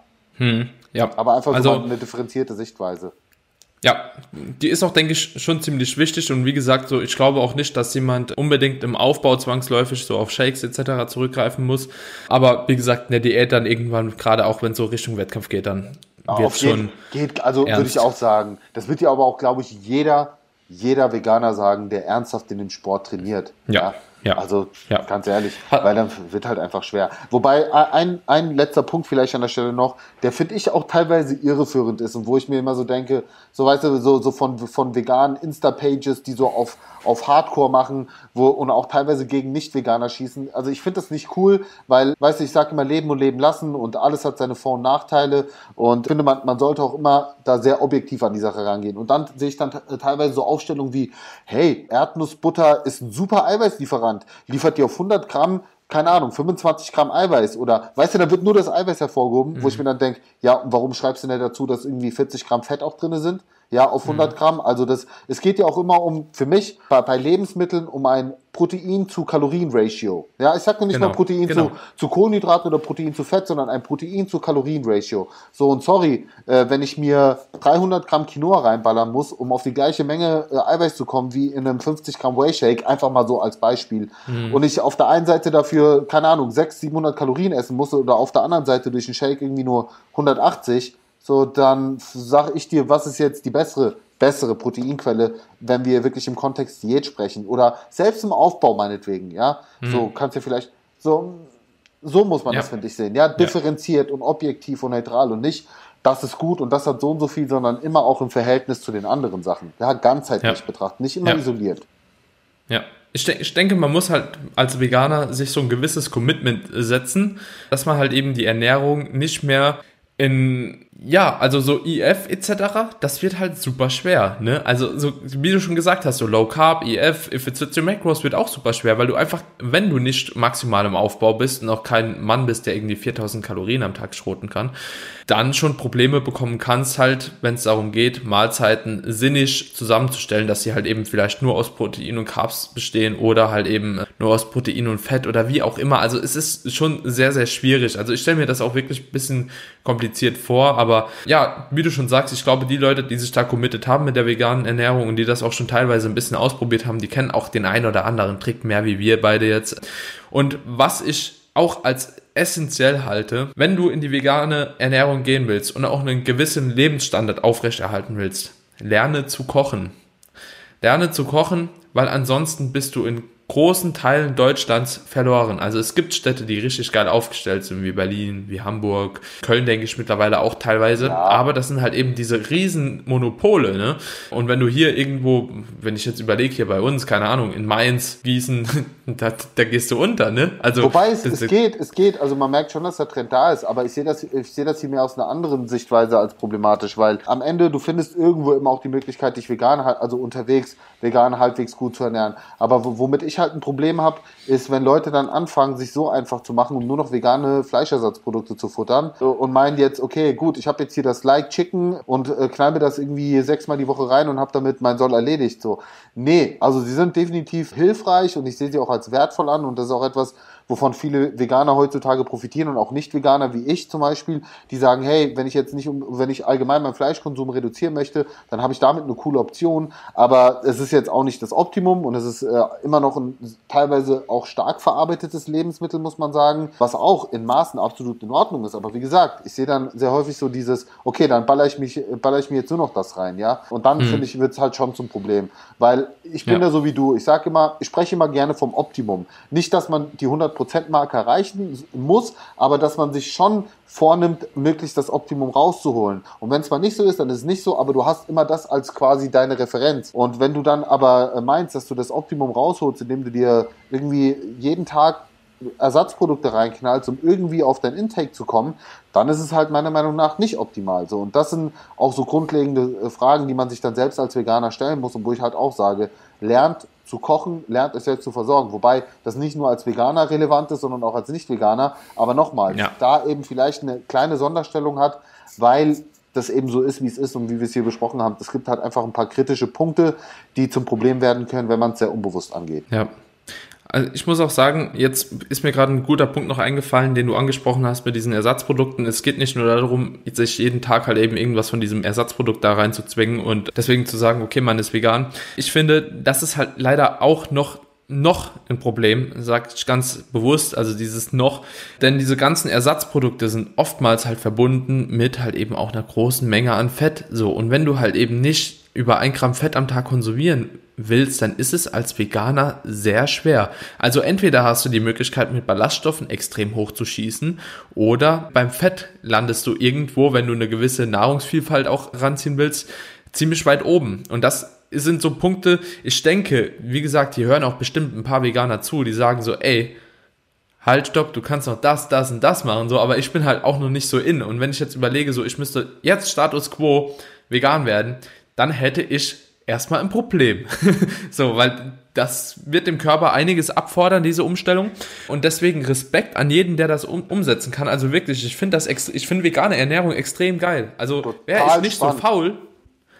Speaker 2: Ja. Aber einfach so eine differenzierte Sichtweise.
Speaker 1: Ja, die ist auch, denke ich, schon ziemlich wichtig und wie gesagt, so ich glaube auch nicht, dass jemand unbedingt im Aufbau zwangsläufig so auf Shakes etc. zurückgreifen muss, aber wie gesagt, in der Diät dann irgendwann, gerade auch wenn es so Richtung Wettkampf geht, dann wird es schon
Speaker 2: also ernst. Würde ich auch sagen, das wird ja aber auch, glaube ich, jeder Veganer sagen, der ernsthaft in den Sport trainiert. Ja. Also ganz ehrlich, weil dann wird halt einfach schwer. Wobei ein letzter Punkt vielleicht an der Stelle noch, der finde ich auch teilweise irreführend ist und wo ich mir immer so denke, so weißt du, so von veganen Insta-Pages, die so auf Hardcore machen, und auch teilweise gegen Nicht-Veganer schießen. Also ich finde das nicht cool, weil, weißt du, ich sage immer leben und leben lassen und alles hat seine Vor- und Nachteile und ich finde, man sollte auch immer da sehr objektiv an die Sache rangehen. Und dann sehe ich dann teilweise so Aufstellungen wie, hey, Erdnussbutter ist ein super Eiweißlieferant, liefert dir auf 100 Gramm, keine Ahnung, 25 Gramm Eiweiß oder, weißt du, da wird nur das Eiweiß hervorgehoben, wo ich mir dann denke, ja, und warum schreibst du denn dazu, dass irgendwie 40 Gramm Fett auch drin sind? Ja, auf 100 Gramm. Also es geht ja auch immer für mich bei Lebensmitteln um ein Protein zu Kalorien-Ratio. Ja, ich sage nicht mal Protein zu Kohlenhydraten oder Protein zu Fett, sondern ein Protein zu Kalorien-Ratio. So, und sorry, wenn ich mir 300 Gramm Quinoa reinballern muss, um auf die gleiche Menge Eiweiß zu kommen wie in einem 50 Gramm Whey-Shake, einfach mal so als Beispiel. Und ich auf der einen Seite dafür, keine Ahnung, 600, 700 Kalorien essen muss oder auf der anderen Seite durch einen Shake irgendwie nur 180, so, dann sage ich dir, was ist jetzt die bessere Proteinquelle, wenn wir wirklich im Kontext Diät sprechen oder selbst im Aufbau meinetwegen, ja, so kannst du vielleicht, so muss man das, finde ich, sehen, ja, differenziert und objektiv und neutral und nicht, das ist gut und das hat so und so viel, sondern immer auch im Verhältnis zu den anderen Sachen, ja, ganzheitlich betrachtet, nicht immer isoliert.
Speaker 1: Ja. Ich denke, man muss halt als Veganer sich so ein gewisses Commitment setzen, dass man halt eben die Ernährung nicht mehr also so IF etc., das wird halt super schwer, ne? Also so, wie du schon gesagt hast, so Low Carb, IF, If It Fits Your Macros wird auch super schwer, weil du einfach, wenn du nicht maximal im Aufbau bist und auch kein Mann bist, der irgendwie 4000 Kalorien am Tag schroten kann, dann schon Probleme bekommen kannst halt, wenn es darum geht, Mahlzeiten sinnig zusammenzustellen, dass sie halt eben vielleicht nur aus Protein und Carbs bestehen oder halt eben nur aus Protein und Fett oder wie auch immer. Also es ist schon sehr, sehr schwierig. Also ich stelle mir das auch wirklich ein bisschen kompliziert vor, aber ja, wie du schon sagst, ich glaube, die Leute, die sich da committed haben mit der veganen Ernährung und die das auch schon teilweise ein bisschen ausprobiert haben, die kennen auch den einen oder anderen Trick mehr wie wir beide jetzt. Und was ich auch als essentiell halte, wenn du in die vegane Ernährung gehen willst und auch einen gewissen Lebensstandard aufrechterhalten willst, lerne zu kochen. Lerne zu kochen, weil ansonsten bist du in großen Teilen Deutschlands verloren. Also es gibt Städte, die richtig geil aufgestellt sind, wie Berlin, wie Hamburg, Köln denke ich mittlerweile auch teilweise, aber das sind halt eben diese riesen Monopole, ne? Und wenn du hier irgendwo, wenn ich jetzt überlege, hier bei uns, keine Ahnung, in Mainz, Gießen, da gehst du unter, ne? Also
Speaker 2: wobei es geht, also man merkt schon, dass der Trend da ist, aber ich sehe das hier mehr aus einer anderen Sichtweise als problematisch, weil am Ende, du findest irgendwo immer auch die Möglichkeit, dich vegan halbwegs gut zu ernähren, aber womit ich halt ein Problem habe, ist, wenn Leute dann anfangen, sich so einfach zu machen, um nur noch vegane Fleischersatzprodukte zu futtern und meinen jetzt, okay, gut, ich habe jetzt hier das Like Chicken und knall mir das irgendwie 6-mal die Woche rein und habe damit mein Soll erledigt. So, nee, also sie sind definitiv hilfreich und ich sehe sie auch als wertvoll an und das ist auch etwas, wovon viele Veganer heutzutage profitieren und auch Nicht-Veganer wie ich zum Beispiel, die sagen, hey, wenn ich allgemein meinen Fleischkonsum reduzieren möchte, dann habe ich damit eine coole Option, aber es ist jetzt auch nicht das Optimum und es ist immer noch ein teilweise auch stark verarbeitetes Lebensmittel, muss man sagen, was auch in Maßen absolut in Ordnung ist, aber wie gesagt, ich sehe dann sehr häufig so dieses, okay, dann baller ich mir jetzt nur noch das rein, ja, und dann finde ich, wird es halt schon zum Problem, weil ich bin da so wie du, ich spreche immer gerne vom Optimum, nicht, dass man die 100%-Marke erreichen muss, aber dass man sich schon vornimmt, möglichst das Optimum rauszuholen. Und wenn es mal nicht so ist, dann ist es nicht so, aber du hast immer das als quasi deine Referenz. Und wenn du dann aber meinst, dass du das Optimum rausholst, indem du dir irgendwie jeden Tag Ersatzprodukte reinknallst, um irgendwie auf dein Intake zu kommen, dann ist es halt meiner Meinung nach nicht optimal. So. Und das sind auch so grundlegende Fragen, die man sich dann selbst als Veganer stellen muss und wo ich halt auch sage, lernt zu kochen, lernt es selbst zu versorgen. Wobei das nicht nur als Veganer relevant ist, sondern auch als Nicht-Veganer. Aber nochmal, da eben vielleicht eine kleine Sonderstellung hat, weil das eben so ist, wie es ist und wie wir es hier besprochen haben. Es gibt halt einfach ein paar kritische Punkte, die zum Problem werden können, wenn man es sehr unbewusst angeht.
Speaker 1: Ja. Also ich muss auch sagen, jetzt ist mir gerade ein guter Punkt noch eingefallen, den du angesprochen hast mit diesen Ersatzprodukten. Es geht nicht nur darum, sich jeden Tag halt eben irgendwas von diesem Ersatzprodukt da reinzuzwingen und deswegen zu sagen, okay, man ist vegan. Ich finde, das ist halt leider auch noch ein Problem, sage ich ganz bewusst, also dieses noch, denn diese ganzen Ersatzprodukte sind oftmals halt verbunden mit halt eben auch einer großen Menge an Fett, so, und wenn du halt eben nicht über 1 Gramm Fett am Tag konsumieren willst, dann ist es als Veganer sehr schwer. Also entweder hast du die Möglichkeit, mit Ballaststoffen extrem hoch zu schießen, oder beim Fett landest du irgendwo, wenn du eine gewisse Nahrungsvielfalt auch ranziehen willst, ziemlich weit oben. Und das sind so Punkte, ich denke, wie gesagt, hier hören auch bestimmt ein paar Veganer zu, die sagen so, ey, halt, stopp, du kannst noch das und das machen, so, aber ich bin halt auch noch nicht so in. Und wenn ich jetzt überlege, so, ich müsste jetzt Status Quo vegan werden, dann hätte ich erstmal ein Problem. So, weil das wird dem Körper einiges abfordern, diese Umstellung. Und deswegen Respekt an jeden, der das umsetzen kann. Also wirklich, ich finde vegane Ernährung extrem geil. Also wäre ich nicht so faul,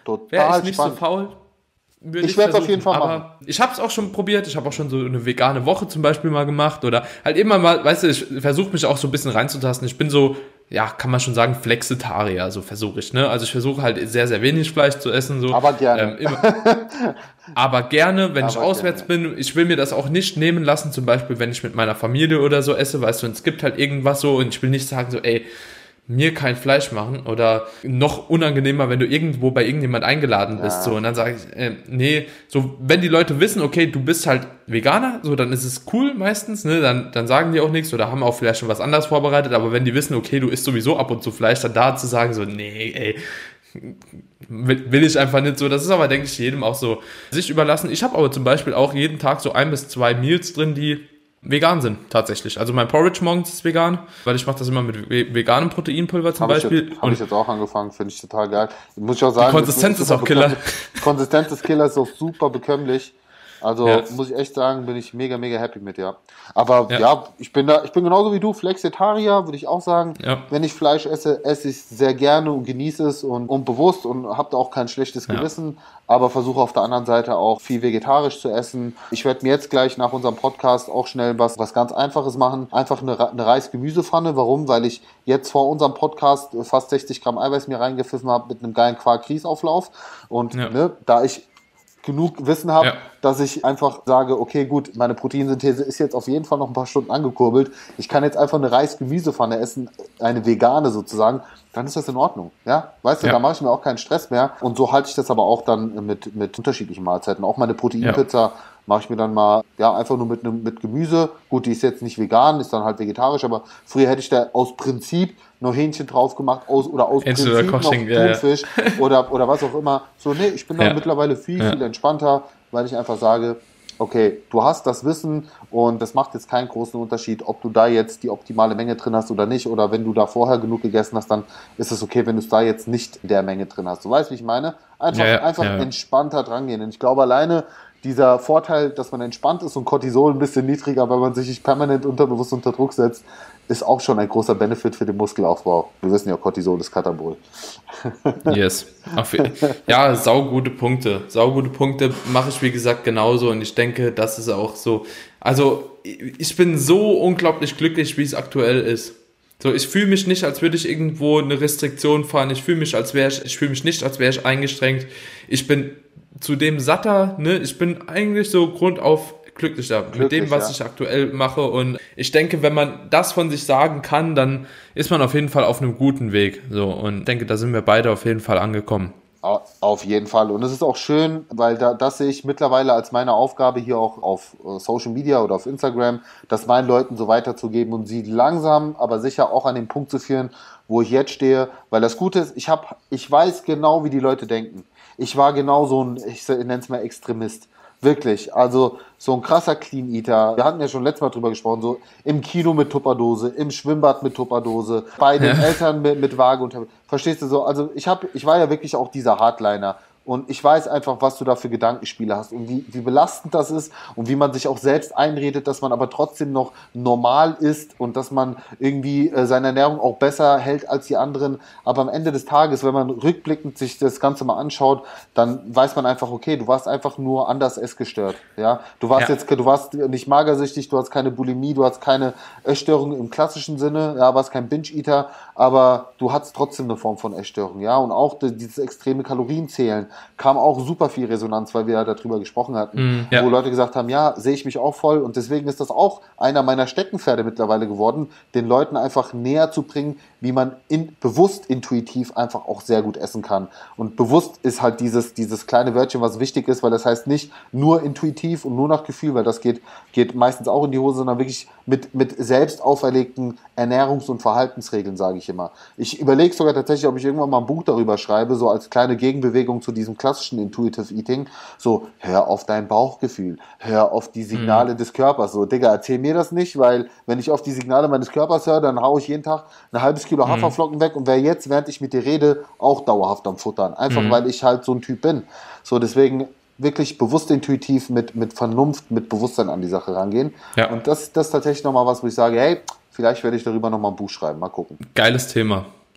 Speaker 1: wäre ich nicht so faul, würde
Speaker 2: ich werde es auf jeden Fall machen.
Speaker 1: Aber ich habe es auch schon probiert. Ich habe auch schon so eine vegane Woche zum Beispiel mal gemacht. Oder halt immer mal, weißt du, ich versuche mich auch so ein bisschen reinzutasten. Ich bin so, ja, kann man schon sagen, Flexitarier, so versuche ich, ne? Also ich versuche halt sehr, sehr wenig Fleisch zu essen. So.
Speaker 2: Aber gerne.
Speaker 1: Aber gerne, wenn ich auswärts bin. Ich will mir das auch nicht nehmen lassen, zum Beispiel, wenn ich mit meiner Familie oder so esse, weißt du, und es gibt halt irgendwas so und ich will nicht sagen so, ey, mir kein Fleisch machen oder noch unangenehmer, wenn du irgendwo bei irgendjemand eingeladen bist, so, und dann sage ich, nee, so, wenn die Leute wissen, okay, du bist halt Veganer, so, dann ist es cool meistens, ne, dann sagen die auch nichts oder haben auch vielleicht schon was anderes vorbereitet, aber wenn die wissen, okay, du isst sowieso ab und zu Fleisch, dann da zu sagen, so, nee, ey, will ich einfach nicht so, das ist aber, denke ich, jedem auch so sich überlassen. Ich habe aber zum Beispiel auch jeden Tag so 1 bis 2 Meals drin, die vegan sind, tatsächlich. Also mein Porridge morgens ist vegan, weil ich mache das immer mit veganem Proteinpulver zum Beispiel.
Speaker 2: Habe ich jetzt auch angefangen, finde ich total geil. Muss ich auch sagen,
Speaker 1: die Konsistenz ist auch Killer.
Speaker 2: Konsistenz ist Killer, ist auch super bekömmlich. Also muss ich echt sagen, bin ich mega, mega happy mit, ja. Aber ich bin genauso wie du, Flexitarier, würde ich auch sagen. Ja. Wenn ich Fleisch esse, esse ich sehr gerne und genieße es und bewusst und habe da auch kein schlechtes Gewissen, aber versuche auf der anderen Seite auch viel vegetarisch zu essen. Ich werde mir jetzt gleich nach unserem Podcast auch schnell was ganz Einfaches machen. Einfach eine Reis-Gemüsepfanne. Warum? Weil ich jetzt vor unserem Podcast fast 60 Gramm Eiweiß mir reingepfiffen habe mit einem geilen Quark-Grießauflauf. Und da ich genug Wissen habe, dass ich einfach sage, okay, gut, meine Proteinsynthese ist jetzt auf jeden Fall noch ein paar Stunden angekurbelt. Ich kann jetzt einfach eine Reis-Gemüsepfanne essen, eine vegane sozusagen, dann ist das in Ordnung. Ja, weißt du, da mache ich mir auch keinen Stress mehr. Und so halte ich das aber auch dann mit unterschiedlichen Mahlzeiten. Auch meine Proteinpizza mache ich mir dann mal, einfach nur mit Gemüse. Gut, die ist jetzt nicht vegan, ist dann halt vegetarisch, aber früher hätte ich da aus Prinzip noch Hähnchen drauf gemacht oder aus Prinzip noch Thunfisch oder was auch immer. So, nee, ich bin da mittlerweile viel entspannter, weil ich einfach sage, okay, du hast das Wissen und das macht jetzt keinen großen Unterschied, ob du da jetzt die optimale Menge drin hast oder nicht, oder wenn du da vorher genug gegessen hast, dann ist es okay, wenn du es da jetzt nicht in der Menge drin hast. Du weißt, wie ich meine? Einfach entspannter dran gehen. Und ich glaube, alleine dieser Vorteil, dass man entspannt ist und Cortisol ein bisschen niedriger, weil man sich nicht permanent unterbewusst unter Druck setzt, ist auch schon ein großer Benefit für den Muskelaufbau. Wir wissen ja, Cortisol ist Katabol.
Speaker 1: Yes. Ja, saugute Punkte. Saugute Punkte mache ich, wie gesagt, genauso. Und ich denke, das ist auch so. Also, ich bin so unglaublich glücklich, wie es aktuell ist. So, ich fühle mich nicht, als würde ich irgendwo eine Restriktion fahren. Ich fühle mich nicht, als wäre ich eingeschränkt. Ich bin zudem satter, ne? Ich bin eigentlich so grundauf glücklicher mit dem, was ich aktuell mache, und ich denke, wenn man das von sich sagen kann, dann ist man auf jeden Fall auf einem guten Weg, so, und ich denke, da sind wir beide auf jeden Fall angekommen.
Speaker 2: Auf jeden Fall, und es ist auch schön, weil das sehe ich mittlerweile als meine Aufgabe hier auch auf Social Media oder auf Instagram, das meinen Leuten so weiterzugeben und sie langsam, aber sicher auch an den Punkt zu führen, wo ich jetzt stehe, weil das Gute ist, ich weiß genau, wie die Leute denken. Ich war genau so ein, ich nenne es mal Extremist. Wirklich, also so ein krasser Clean Eater. Wir hatten ja schon letztes Mal drüber gesprochen, so im Kino mit Tupperdose, im Schwimmbad mit Tupperdose, bei den Eltern mit Waage und verstehst du so? Also ich war ja wirklich auch dieser Hardliner. Und ich weiß einfach, was du da für Gedankenspiele hast und wie belastend das ist und wie man sich auch selbst einredet, dass man aber trotzdem noch normal ist und dass man irgendwie seine Ernährung auch besser hält als die anderen. Aber am Ende des Tages, wenn man rückblickend sich das Ganze mal anschaut, dann weiß man einfach, okay, du warst einfach nur anders essgestört. Ja? Du warst nicht magersüchtig, du hast keine Bulimie, du hast keine Essstörung im klassischen Sinne, warst kein Binge-Eater, aber du hattest trotzdem eine Form von Essstörung. Ja? Und auch dieses extreme Kalorienzählen kam auch super viel Resonanz, weil wir ja darüber gesprochen hatten, wo Leute gesagt haben, ja, sehe ich mich auch voll, und deswegen ist das auch einer meiner Steckenpferde mittlerweile geworden, den Leuten einfach näher zu bringen, wie man bewusst intuitiv einfach auch sehr gut essen kann. Und bewusst ist halt dieses kleine Wörtchen, was wichtig ist, weil das heißt nicht nur intuitiv und nur nach Gefühl, weil das geht meistens auch in die Hose, sondern wirklich mit selbst auferlegten Ernährungs- und Verhaltensregeln, sage ich immer. Ich überlege sogar tatsächlich, ob ich irgendwann mal ein Buch darüber schreibe, so als kleine Gegenbewegung zu diesem klassischen Intuitive Eating. So, hör auf dein Bauchgefühl, hör auf die Signale des Körpers. So, Digga, erzähl mir das nicht, weil wenn ich auf die Signale meines Körpers höre, dann haue ich jeden Tag ein halbes Kilo Haferflocken weg und wäre jetzt, während ich mit dir rede, auch dauerhaft am Futtern. Einfach weil ich halt so ein Typ bin. So, deswegen wirklich bewusst intuitiv mit Vernunft, mit Bewusstsein an die Sache rangehen. Ja. Und das ist tatsächlich nochmal was, wo ich sage, hey, vielleicht werde ich darüber nochmal ein Buch schreiben. Mal gucken.
Speaker 1: Geiles Thema.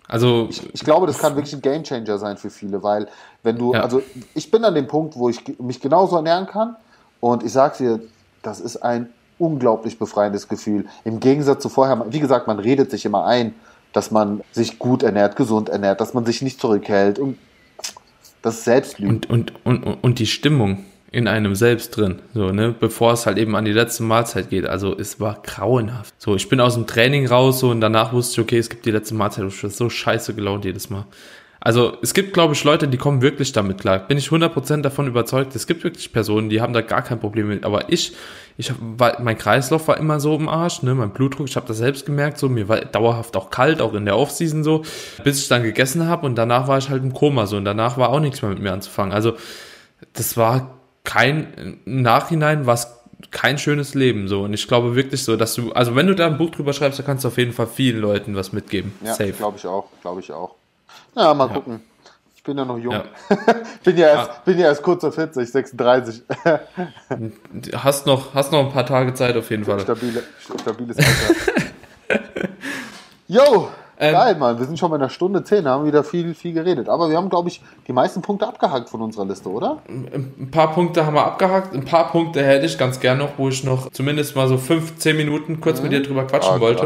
Speaker 1: Also
Speaker 2: ich glaube, das kann wirklich ein Gamechanger sein für viele, weil wenn du, also ich bin an dem Punkt, wo ich mich genauso ernähren kann und ich sag's dir, das ist ein unglaublich befreiendes Gefühl. Im Gegensatz zu vorher, wie gesagt, man redet sich immer ein, dass man sich gut ernährt, gesund ernährt, dass man sich nicht zurückhält und das ist Selbstlügen.
Speaker 1: Und die Stimmung in einem selbst drin, so, ne, bevor es halt eben an die letzte Mahlzeit geht. Also es war grauenhaft. So, ich bin aus dem Training raus so und danach wusste ich, okay, es gibt die letzte Mahlzeit. Ich war so scheiße gelaunt jedes Mal. Also es gibt, glaube ich, Leute, die kommen wirklich damit klar. Bin ich 100% davon überzeugt. Es gibt wirklich Personen, die haben da gar kein Problem mit. Aber mein Kreislauf war immer so im Arsch, ne, mein Blutdruck, ich habe das selbst gemerkt, so, mir war dauerhaft auch kalt, auch in der Offseason so, bis ich dann gegessen habe und danach war ich halt im Koma so und danach war auch nichts mehr mit mir anzufangen. Also das war im Nachhinein war es kein schönes Leben so und ich glaube wirklich so, dass du, also wenn du da ein Buch drüber schreibst, dann kannst du auf jeden Fall vielen Leuten was mitgeben.
Speaker 2: Ja,
Speaker 1: safe.
Speaker 2: glaube ich auch. Ja, mal gucken. Ich bin ja noch jung. Ja. bin ja erst kurz vor 40, 36.
Speaker 1: Hast noch ein paar Tage Zeit auf jeden Fall.
Speaker 2: Stabiles Alter. Jo, geil, Mann. Wir sind schon bei einer Stunde 10, haben wieder viel geredet. Aber wir haben, glaube ich, die meisten Punkte abgehakt von unserer Liste, oder?
Speaker 1: Ein paar Punkte haben wir abgehakt. Ein paar Punkte hätte ich ganz gern noch, wo ich noch zumindest mal so 5-10 Minuten kurz mit dir drüber quatschen wollte.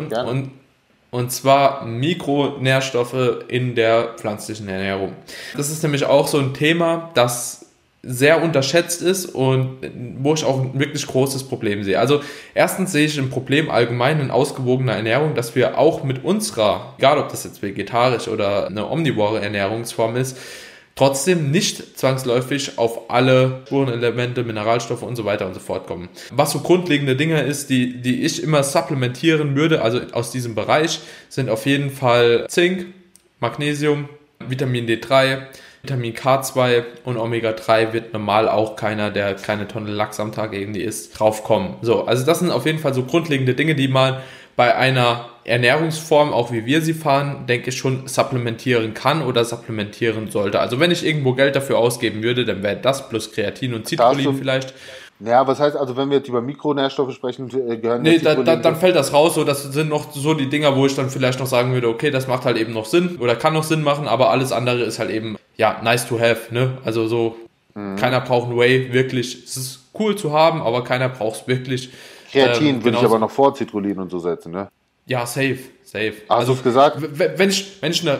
Speaker 1: Und zwar Mikronährstoffe in der pflanzlichen Ernährung. Das ist nämlich auch so ein Thema, das sehr unterschätzt ist und wo ich auch ein wirklich großes Problem sehe. Also erstens sehe ich ein Problem allgemein in ausgewogener Ernährung, dass wir auch mit unserer, egal ob das jetzt vegetarisch oder eine omnivore Ernährungsform ist, trotzdem nicht zwangsläufig auf alle Spurenelemente, Mineralstoffe und so weiter und so fort kommen. Was so grundlegende Dinge ist, die ich immer supplementieren würde, also aus diesem Bereich, sind auf jeden Fall Zink, Magnesium, Vitamin D3, Vitamin K2 und Omega-3 wird normal auch keiner, der keine Tonne Lachs am Tag irgendwie isst, draufkommen. So, also das sind auf jeden Fall so grundlegende Dinge, die man bei einer Ernährungsform, auch wie wir sie fahren, denke ich schon supplementieren kann oder supplementieren sollte. Also wenn ich irgendwo Geld dafür ausgeben würde, dann wäre das plus Kreatin und Citrullin vielleicht.
Speaker 2: Ja, was heißt, also wenn wir jetzt über Mikronährstoffe sprechen, gehören...
Speaker 1: Nee, dann fällt das raus, so, das sind noch so die Dinger, wo ich dann vielleicht noch sagen würde, okay, das macht halt eben noch Sinn oder kann noch Sinn machen, aber alles andere ist halt eben, ja, nice to have, ne? Also so, keiner braucht ein Whey, wirklich, es ist cool zu haben, aber keiner braucht es wirklich.
Speaker 2: Kreatin würde ich aber noch vor Citrullin und so setzen, ne?
Speaker 1: Ja, safe.
Speaker 2: Hast du es gesagt?
Speaker 1: Wenn ich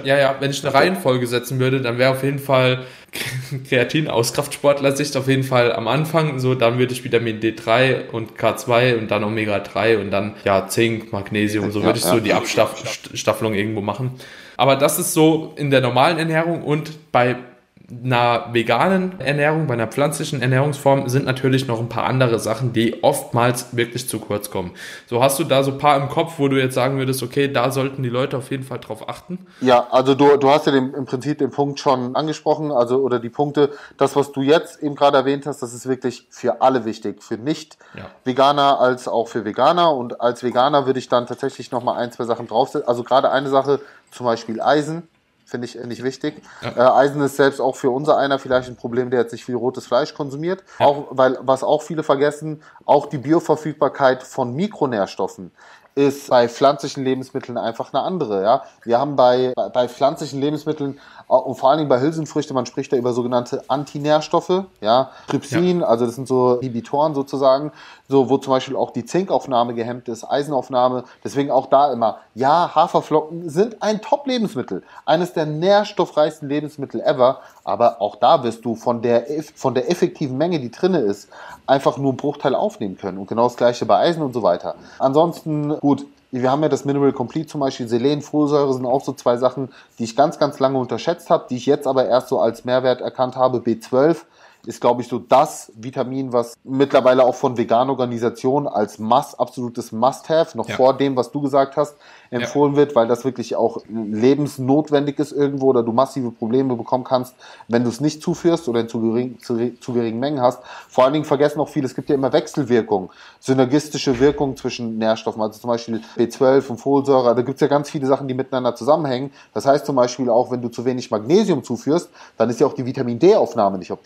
Speaker 1: eine Reihenfolge setzen würde, dann wäre auf jeden Fall Kreatin aus Kraftsportler-Sicht auf jeden Fall am Anfang, so, dann würde ich Vitamin D3 und K2 und dann Omega-3 und dann, ja, Zink, Magnesium, so würde ich so die Abstaffelung irgendwo machen. Aber das ist so in der normalen Ernährung und bei einer veganen Ernährung, bei einer pflanzlichen Ernährungsform sind natürlich noch ein paar andere Sachen, die oftmals wirklich zu kurz kommen. So, hast du da so ein paar im Kopf, wo du jetzt sagen würdest, okay, da sollten die Leute auf jeden Fall drauf achten?
Speaker 2: Ja, also du hast ja im Prinzip den Punkt schon angesprochen, also oder die Punkte, das, was du jetzt eben gerade erwähnt hast, das ist wirklich für alle wichtig, für Nicht-Veganer als auch für Veganer, und als Veganer würde ich dann tatsächlich nochmal 1-2 Sachen draufsetzen, also gerade eine Sache, zum Beispiel Eisen, finde ich nicht wichtig. Ja. Eisen ist selbst auch für unser einer vielleicht ein Problem, der jetzt nicht viel rotes Fleisch konsumiert. Ja. Auch, weil, was auch viele vergessen, auch die Bioverfügbarkeit von Mikronährstoffen ist bei pflanzlichen Lebensmitteln einfach eine andere. Ja? Wir haben bei pflanzlichen Lebensmitteln und vor allen Dingen bei Hülsenfrüchten, man spricht da über sogenannte Antinährstoffe, ja, Trypsin, also das sind so Inhibitoren sozusagen, so wo zum Beispiel auch die Zinkaufnahme gehemmt ist, Eisenaufnahme, deswegen auch da immer, ja, Haferflocken sind ein Top-Lebensmittel, eines der nährstoffreichsten Lebensmittel ever, aber auch da wirst du von der effektiven Menge, die drinne ist, einfach nur einen Bruchteil aufnehmen können, und genau das gleiche bei Eisen und so weiter. Ansonsten, gut, wir haben ja das Mineral Complete zum Beispiel, Selen, Folsäure sind auch so 2 Sachen, die ich ganz, ganz lange unterschätzt habe, die ich jetzt aber erst so als Mehrwert erkannt habe. B12 ist, glaube ich, so das Vitamin, was mittlerweile auch von veganen Organisationen als absolutes Must-Have, noch vor dem, was du gesagt hast, empfohlen wird, weil das wirklich auch lebensnotwendig ist irgendwo, oder du massive Probleme bekommen kannst, wenn du es nicht zuführst oder in zu geringen Mengen hast. Vor allen Dingen vergessen auch viele, es gibt ja immer Wechselwirkungen, synergistische Wirkungen zwischen Nährstoffen, also zum Beispiel B12 und Folsäure, da gibt es ja ganz viele Sachen, die miteinander zusammenhängen. Das heißt zum Beispiel auch, wenn du zu wenig Magnesium zuführst, dann ist ja auch die Vitamin D-Aufnahme nicht optimal. Das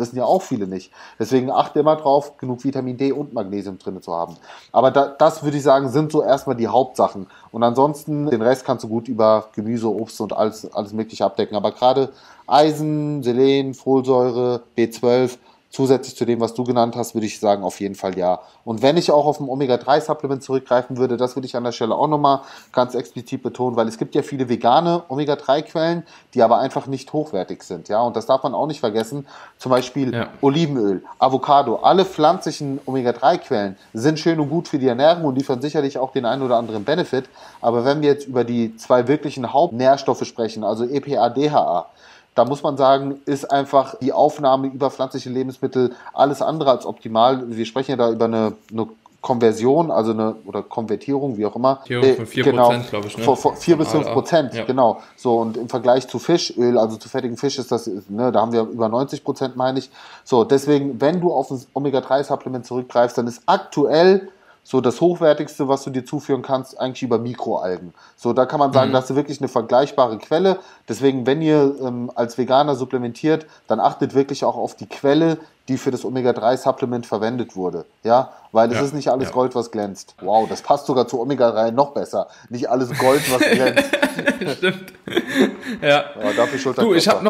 Speaker 2: wissen ja auch viele nicht. Deswegen achte immer drauf, genug Vitamin D und Magnesium drin zu haben. Aber das würde ich sagen, sind so erstmal die Hauptsachen. Und ansonsten, den Rest kannst du gut über Gemüse, Obst und alles Mögliche abdecken. Aber gerade Eisen, Selen, Folsäure, B12, zusätzlich zu dem, was du genannt hast, würde ich sagen, auf jeden Fall ja. Und wenn ich auch auf ein Omega-3-Supplement zurückgreifen würde, das würde ich an der Stelle auch nochmal ganz explizit betonen, weil es gibt ja viele vegane Omega-3-Quellen, die aber einfach nicht hochwertig sind. Ja, und das darf man auch nicht vergessen. Zum Beispiel Olivenöl, Avocado, alle pflanzlichen Omega-3-Quellen sind schön und gut für die Ernährung und liefern sicherlich auch den einen oder anderen Benefit. Aber wenn wir jetzt über die zwei wirklichen Hauptnährstoffe sprechen, also EPA, DHA, da muss man sagen, ist einfach die Aufnahme über pflanzliche Lebensmittel alles andere als optimal. Wir sprechen ja da über eine Konversion, also oder Konvertierung, wie auch immer.
Speaker 1: Von 4%, genau, glaube ich. Ne?
Speaker 2: 4 bis 5%, ja. Genau. So, und im Vergleich zu Fischöl, also zu fettigem Fisch, ist das, ne, da haben wir über 90%, meine ich. So, deswegen, wenn du auf ein Omega-3-Supplement zurückgreifst, dann ist aktuell so das Hochwertigste, was du dir zuführen kannst, eigentlich über Mikroalgen. So, da kann man sagen, das ist wirklich eine vergleichbare Quelle. Deswegen, wenn ihr als Veganer supplementiert, dann achtet wirklich auch auf die Quelle, die für das Omega-3-Supplement verwendet wurde. Ja, weil es ist nicht alles Gold, was glänzt. Wow, das passt sogar zu Omega-3 noch besser. Nicht alles Gold, was glänzt.
Speaker 1: Stimmt. Ja.
Speaker 2: Aber dafür
Speaker 1: Du, ich habe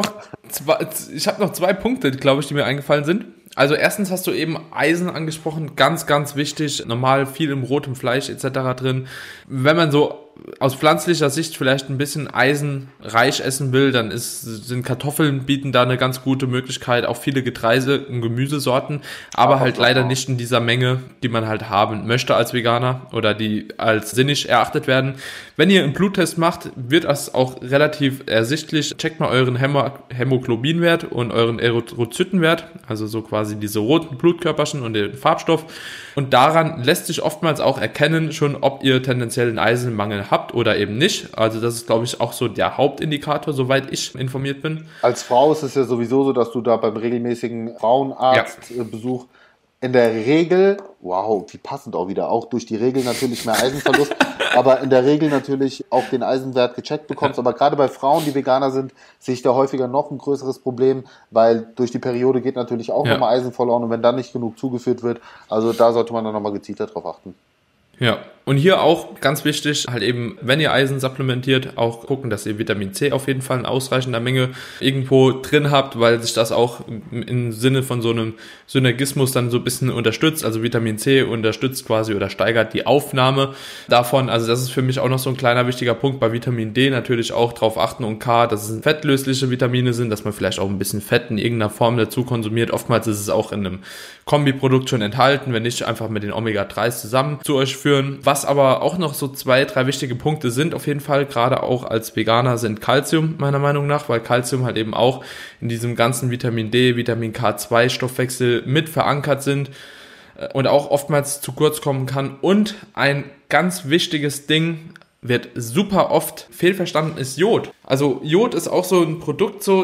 Speaker 1: noch zwei Punkte, glaube ich, die mir eingefallen sind. Also erstens hast du eben Eisen angesprochen, ganz, ganz wichtig, normal viel im rotem Fleisch etc. drin. Wenn man so aus pflanzlicher Sicht vielleicht ein bisschen eisenreich essen will, dann sind Kartoffeln, bieten da eine ganz gute Möglichkeit, auch viele Getreide- und Gemüsesorten, aber halt leider nicht in dieser Menge, die man halt haben möchte als Veganer oder die als sinnig erachtet werden. Wenn ihr einen Bluttest macht, wird das auch relativ ersichtlich. Checkt mal euren Hämoglobinwert und euren Erythrozytenwert, also so quasi diese roten Blutkörperchen und den Farbstoff. Und daran lässt sich oftmals auch erkennen schon, ob ihr tendenziell einen Eisenmangel habt oder eben nicht. Also das ist, glaube ich, auch so der Hauptindikator, soweit ich informiert bin.
Speaker 2: Als Frau ist es ja sowieso so, dass du da beim regelmäßigen Frauenarztbesuch in der Regel, wow, wie passend auch wieder, auch durch die Regel natürlich mehr Eisenverlust, aber in der Regel natürlich auch den Eisenwert gecheckt bekommst. Aber gerade bei Frauen, die Veganer sind, sehe ich da häufiger noch ein größeres Problem, weil durch die Periode geht natürlich auch nochmal Eisen verloren und wenn dann nicht genug zugeführt wird, also da sollte man dann nochmal gezielter drauf achten.
Speaker 1: Ja, und hier auch ganz wichtig, halt eben, wenn ihr Eisen supplementiert, auch gucken, dass ihr Vitamin C auf jeden Fall in ausreichender Menge irgendwo drin habt, weil sich das auch im Sinne von so einem Synergismus dann so ein bisschen unterstützt. Also Vitamin C unterstützt quasi oder steigert die Aufnahme davon. Also das ist für mich auch noch so ein kleiner wichtiger Punkt. Bei Vitamin D natürlich auch drauf achten und K, dass es fettlösliche Vitamine sind, dass man vielleicht auch ein bisschen Fett in irgendeiner Form dazu konsumiert. Oftmals ist es auch in einem Kombiprodukt schon enthalten, wenn nicht einfach mit den Omega-3s zusammen zu euch führen. Was aber auch noch so 2, 3 wichtige Punkte sind, auf jeden Fall, gerade auch als Veganer, sind Calcium, meiner Meinung nach, weil Calcium halt eben auch in diesem ganzen Vitamin D, Vitamin K2 Stoffwechsel mit verankert sind und auch oftmals zu kurz kommen kann. Und ein ganz wichtiges Ding wird super oft fehlverstanden, ist Jod. Also Jod ist auch so ein Produkt, so,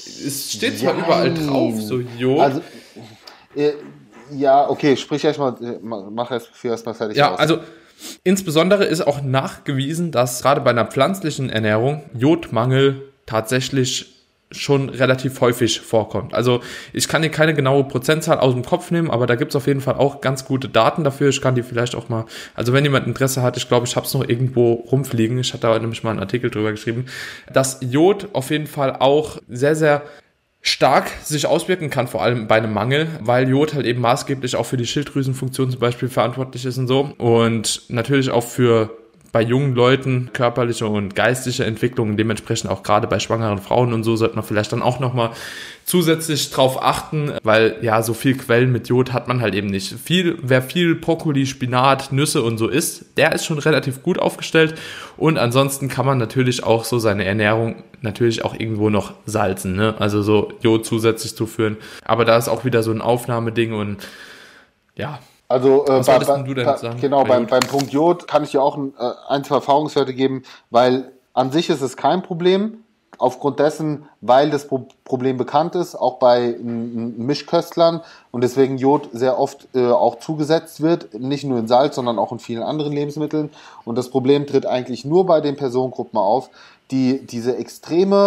Speaker 1: es steht zwar überall drauf, so Jod.
Speaker 2: Also, ja, okay, sprich erstmal, mach erstmal fertig.
Speaker 1: Ja, also insbesondere ist auch nachgewiesen, dass gerade bei einer pflanzlichen Ernährung Jodmangel tatsächlich schon relativ häufig vorkommt. Also ich kann hier keine genaue Prozentzahl aus dem Kopf nehmen, aber da gibt es auf jeden Fall auch ganz gute Daten dafür. Ich kann die vielleicht auch mal, also wenn jemand Interesse hat, ich glaube, ich habe es noch irgendwo rumfliegen, ich hatte da nämlich mal einen Artikel drüber geschrieben, dass Jod auf jeden Fall auch sehr, sehr stark sich auswirken kann, vor allem bei einem Mangel, weil Jod halt eben maßgeblich auch für die Schilddrüsenfunktion zum Beispiel verantwortlich ist und so und natürlich auch für bei jungen Leuten körperliche und geistige Entwicklungen, dementsprechend auch gerade bei schwangeren Frauen und so sollte man vielleicht dann auch nochmal zusätzlich drauf achten, weil ja, so viel Quellen mit Jod hat man halt eben nicht. Wer viel Brokkoli, Spinat, Nüsse und so isst, der ist schon relativ gut aufgestellt und ansonsten kann man natürlich auch so seine Ernährung natürlich auch irgendwo noch salzen, ne? Also so Jod zusätzlich zuführen, aber da ist auch wieder so ein Aufnahmmeding und ja.
Speaker 2: Also
Speaker 1: was wolltest du denn sagen?
Speaker 2: Genau, beim Punkt Jod kann ich dir auch ein, zwei Erfahrungswerte geben, weil an sich ist es kein Problem, aufgrund dessen, weil das Problem bekannt ist, auch bei Mischköstlern und deswegen Jod sehr oft auch zugesetzt wird, nicht nur in Salz, sondern auch in vielen anderen Lebensmitteln. Und das Problem tritt eigentlich nur bei den Personengruppen auf, die diese extreme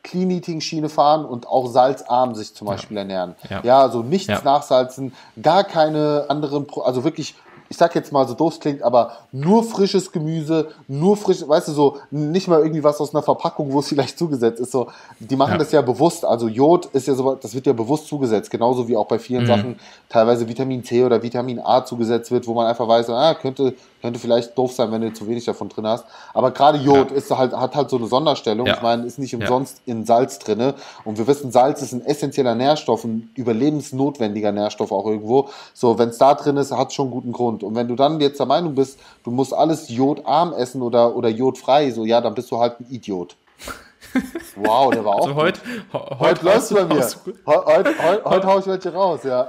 Speaker 2: Clean-Eating-Schiene fahren und auch salzarm sich zum Beispiel ernähren. Ja, also nichts nachsalzen, gar keine anderen, also wirklich, ich sag jetzt mal so doof es klingt, aber nur frisches Gemüse, nur frisch, weißt du, so nicht mal irgendwie was aus einer Verpackung, wo es vielleicht zugesetzt ist. So, die machen das ja bewusst. Also Jod ist ja so, das wird ja bewusst zugesetzt, genauso wie auch bei vielen Sachen teilweise Vitamin C oder Vitamin A zugesetzt wird, wo man einfach weiß, könnte vielleicht doof sein, wenn du zu wenig davon drin hast. Aber gerade Jod hat halt so eine Sonderstellung. Ich meine, ist nicht umsonst in Salz drin. Und wir wissen, Salz ist ein essentieller Nährstoff, ein überlebensnotwendiger Nährstoff auch irgendwo. So, wenn es da drin ist, hat es schon einen guten Grund. Und wenn du dann jetzt der Meinung bist, du musst alles jodarm essen oder jodfrei, so ja, dann bist du halt ein Idiot. Wow, der war auch
Speaker 1: also heute
Speaker 2: läuft's bei mir. Heute hau ich welche raus, ja.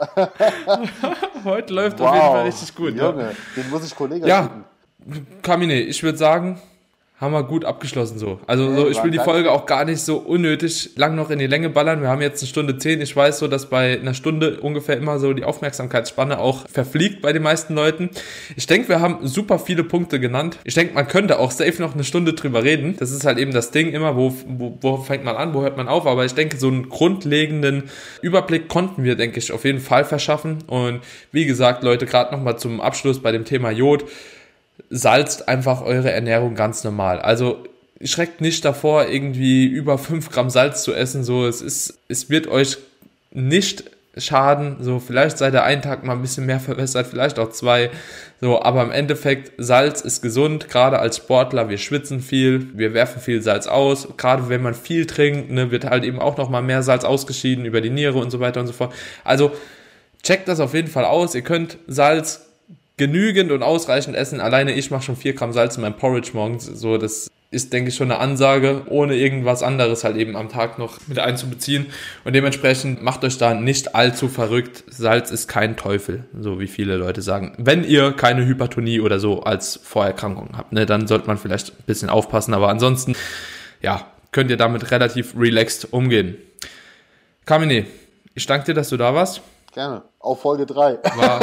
Speaker 1: Heute läuft auf jeden Fall richtig gut.
Speaker 2: Junge, den muss ich Kollegen schicken.
Speaker 1: Kamine, ich würde sagen, haben wir gut abgeschlossen so. Also ich will die Folge auch gar nicht so unnötig lang noch in die Länge ballern. Wir haben jetzt 1:10. Ich weiß so, dass bei einer Stunde ungefähr immer so die Aufmerksamkeitsspanne auch verfliegt bei den meisten Leuten. Ich denke, wir haben super viele Punkte genannt. Ich denke, man könnte auch safe noch 1 Stunde drüber reden. Das ist halt eben das Ding immer, wo fängt man an, wo hört man auf. Aber ich denke, so einen grundlegenden Überblick konnten wir, denke ich, auf jeden Fall verschaffen. Und wie gesagt, Leute, gerade nochmal zum Abschluss bei dem Thema Jod. Salzt einfach eure Ernährung ganz normal. Also schreckt nicht davor, irgendwie über 5 Gramm Salz zu essen. So, es wird euch nicht schaden. So, vielleicht seid ihr einen Tag mal ein bisschen mehr verwässert, vielleicht auch 2. So, aber im Endeffekt, Salz ist gesund, gerade als Sportler. Wir schwitzen viel, wir werfen viel Salz aus. Gerade wenn man viel trinkt, wird halt eben auch nochmal mehr Salz ausgeschieden über die Niere und so weiter und so fort. Also checkt das auf jeden Fall aus. Ihr könnt Salz genügend und ausreichend essen. Alleine ich mache schon 4 Gramm Salz in meinem Porridge morgens. So, das ist, denke ich, schon eine Ansage, ohne irgendwas anderes halt eben am Tag noch mit einzubeziehen. Und dementsprechend macht euch da nicht allzu verrückt. Salz ist kein Teufel, so wie viele Leute sagen. Wenn ihr keine Hypertonie oder so als Vorerkrankung habt, dann sollte man vielleicht ein bisschen aufpassen. Aber ansonsten, könnt ihr damit relativ relaxed umgehen. Kamine, ich danke dir, dass du da warst.
Speaker 2: Gerne. Auf Folge 3.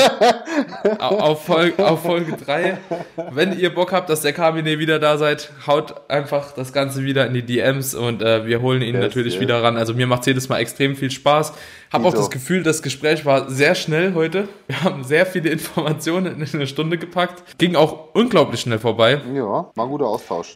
Speaker 1: Auf Folge 3. Wenn ihr Bock habt, dass der Kamine wieder da seid, haut einfach das Ganze wieder in die DMs und wir holen ihn natürlich wieder ran. Also mir macht es jedes Mal extrem viel Spaß. Hab auch das Gefühl, das Gespräch war sehr schnell heute. Wir haben sehr viele Informationen in 1 Stunde gepackt. Ging auch unglaublich schnell vorbei.
Speaker 2: Ja, war ein guter Austausch.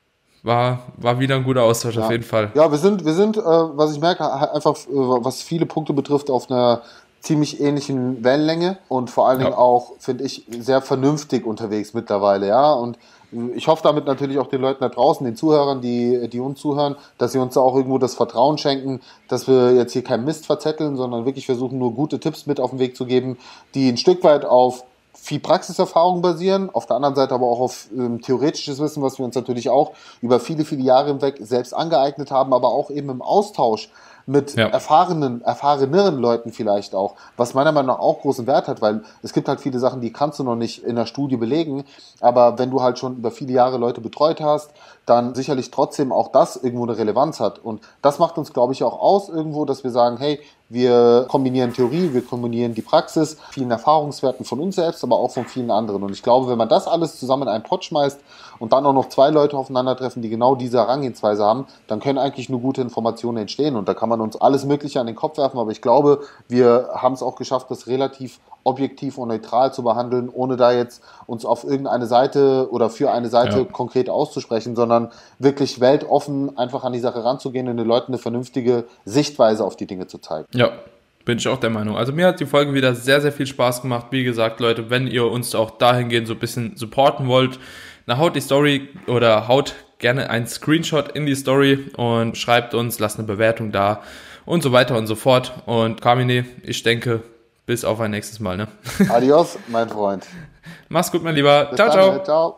Speaker 1: War wieder ein guter Austausch auf jeden Fall.
Speaker 2: Ja, wir sind, was ich merke, einfach, was viele Punkte betrifft, auf einer ziemlich ähnlichen Wellenlänge und vor allen Dingen auch, finde ich, sehr vernünftig unterwegs mittlerweile, ja, und ich hoffe damit natürlich auch den Leuten da draußen, den Zuhörern, die uns zuhören, dass sie uns da auch irgendwo das Vertrauen schenken, dass wir jetzt hier keinen Mist verzetteln, sondern wirklich versuchen, nur gute Tipps mit auf den Weg zu geben, die ein Stück weit auf viel Praxiserfahrung basieren, auf der anderen Seite aber auch auf theoretisches Wissen, was wir uns natürlich auch über viele, viele Jahre hinweg selbst angeeignet haben, aber auch eben im Austausch mit erfahreneren Leuten vielleicht auch, was meiner Meinung nach auch großen Wert hat, weil es gibt halt viele Sachen, die kannst du noch nicht in der Studie belegen, aber wenn du halt schon über viele Jahre Leute betreut hast, dann sicherlich trotzdem auch das irgendwo eine Relevanz hat und das macht uns, glaube ich, auch aus irgendwo, dass wir sagen, hey, wir kombinieren Theorie, wir kombinieren die Praxis, vielen Erfahrungswerten von uns selbst, aber auch von vielen anderen und ich glaube, wenn man das alles zusammen in einen Pott schmeißt und dann auch noch 2 Leute aufeinandertreffen, die genau diese Herangehensweise haben, dann können eigentlich nur gute Informationen entstehen und da kann man uns alles Mögliche an den Kopf werfen, aber ich glaube, wir haben es auch geschafft, das relativ objektiv und neutral zu behandeln, ohne da jetzt uns auf irgendeine Seite oder für eine Seite konkret auszusprechen, sondern wirklich weltoffen einfach an die Sache ranzugehen und den Leuten eine vernünftige Sichtweise auf die Dinge zu zeigen.
Speaker 1: Ja, bin ich auch der Meinung. Also mir hat die Folge wieder sehr, sehr viel Spaß gemacht. Wie gesagt, Leute, wenn ihr uns auch dahingehend so ein bisschen supporten wollt, haut die Story oder haut gerne einen Screenshot in die Story und schreibt uns, lasst eine Bewertung da und so weiter und so fort. Und Kamine, ich denke, bis auf ein nächstes Mal, ne?
Speaker 2: Adios, mein Freund.
Speaker 1: Mach's gut, mein Lieber.
Speaker 2: Bis dann, ciao.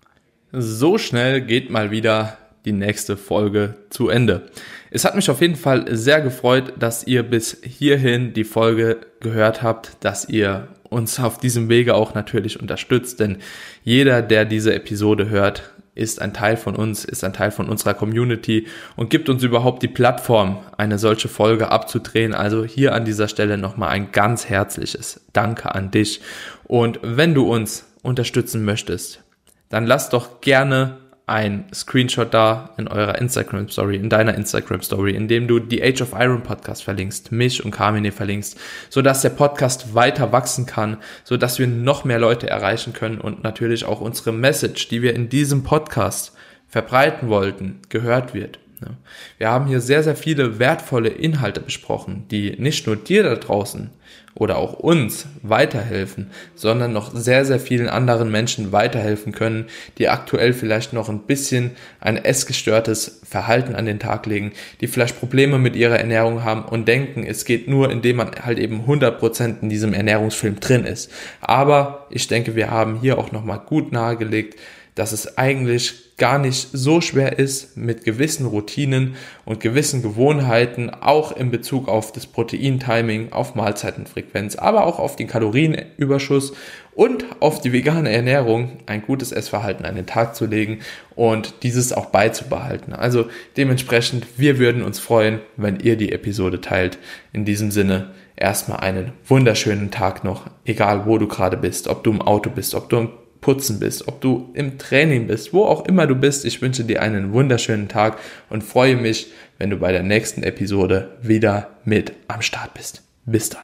Speaker 1: So schnell geht mal wieder die nächste Folge zu Ende. Es hat mich auf jeden Fall sehr gefreut, dass ihr bis hierhin die Folge gehört habt, dass ihr uns auf diesem Wege auch natürlich unterstützt, denn jeder, der diese Episode hört, ist ein Teil von uns, ist ein Teil von unserer Community und gibt uns überhaupt die Plattform, eine solche Folge abzudrehen. Also hier an dieser Stelle nochmal ein ganz herzliches Danke an dich. Und wenn du uns unterstützen möchtest, dann lass doch gerne ein Screenshot da in eurer Instagram-Story, in deiner Instagram-Story, indem du die Age of Iron Podcast verlinkst, mich und Carmine verlinkst, sodass der Podcast weiter wachsen kann, sodass wir noch mehr Leute erreichen können und natürlich auch unsere Message, die wir in diesem Podcast verbreiten wollten, gehört wird. Wir haben hier sehr, sehr viele wertvolle Inhalte besprochen, die nicht nur dir da draußen oder auch uns weiterhelfen, sondern noch sehr, sehr vielen anderen Menschen weiterhelfen können, die aktuell vielleicht noch ein bisschen ein essgestörtes Verhalten an den Tag legen, die vielleicht Probleme mit ihrer Ernährung haben und denken, es geht nur, indem man halt eben 100% in diesem Ernährungsfilm drin ist. Aber ich denke, wir haben hier auch nochmal gut nahegelegt, dass es eigentlich gar nicht so schwer ist, mit gewissen Routinen und gewissen Gewohnheiten, auch in Bezug auf das Proteintiming, auf Mahlzeitenfrequenz, aber auch auf den Kalorienüberschuss und auf die vegane Ernährung ein gutes Essverhalten an den Tag zu legen und dieses auch beizubehalten. Also dementsprechend, wir würden uns freuen, wenn ihr die Episode teilt. In diesem Sinne, erstmal einen wunderschönen Tag noch, egal wo du gerade bist, ob du im Auto bist, ob du im Putzen bist, ob du im Training bist, wo auch immer du bist. Ich wünsche dir einen wunderschönen Tag und freue mich, wenn du bei der nächsten Episode wieder mit am Start bist. Bis dann.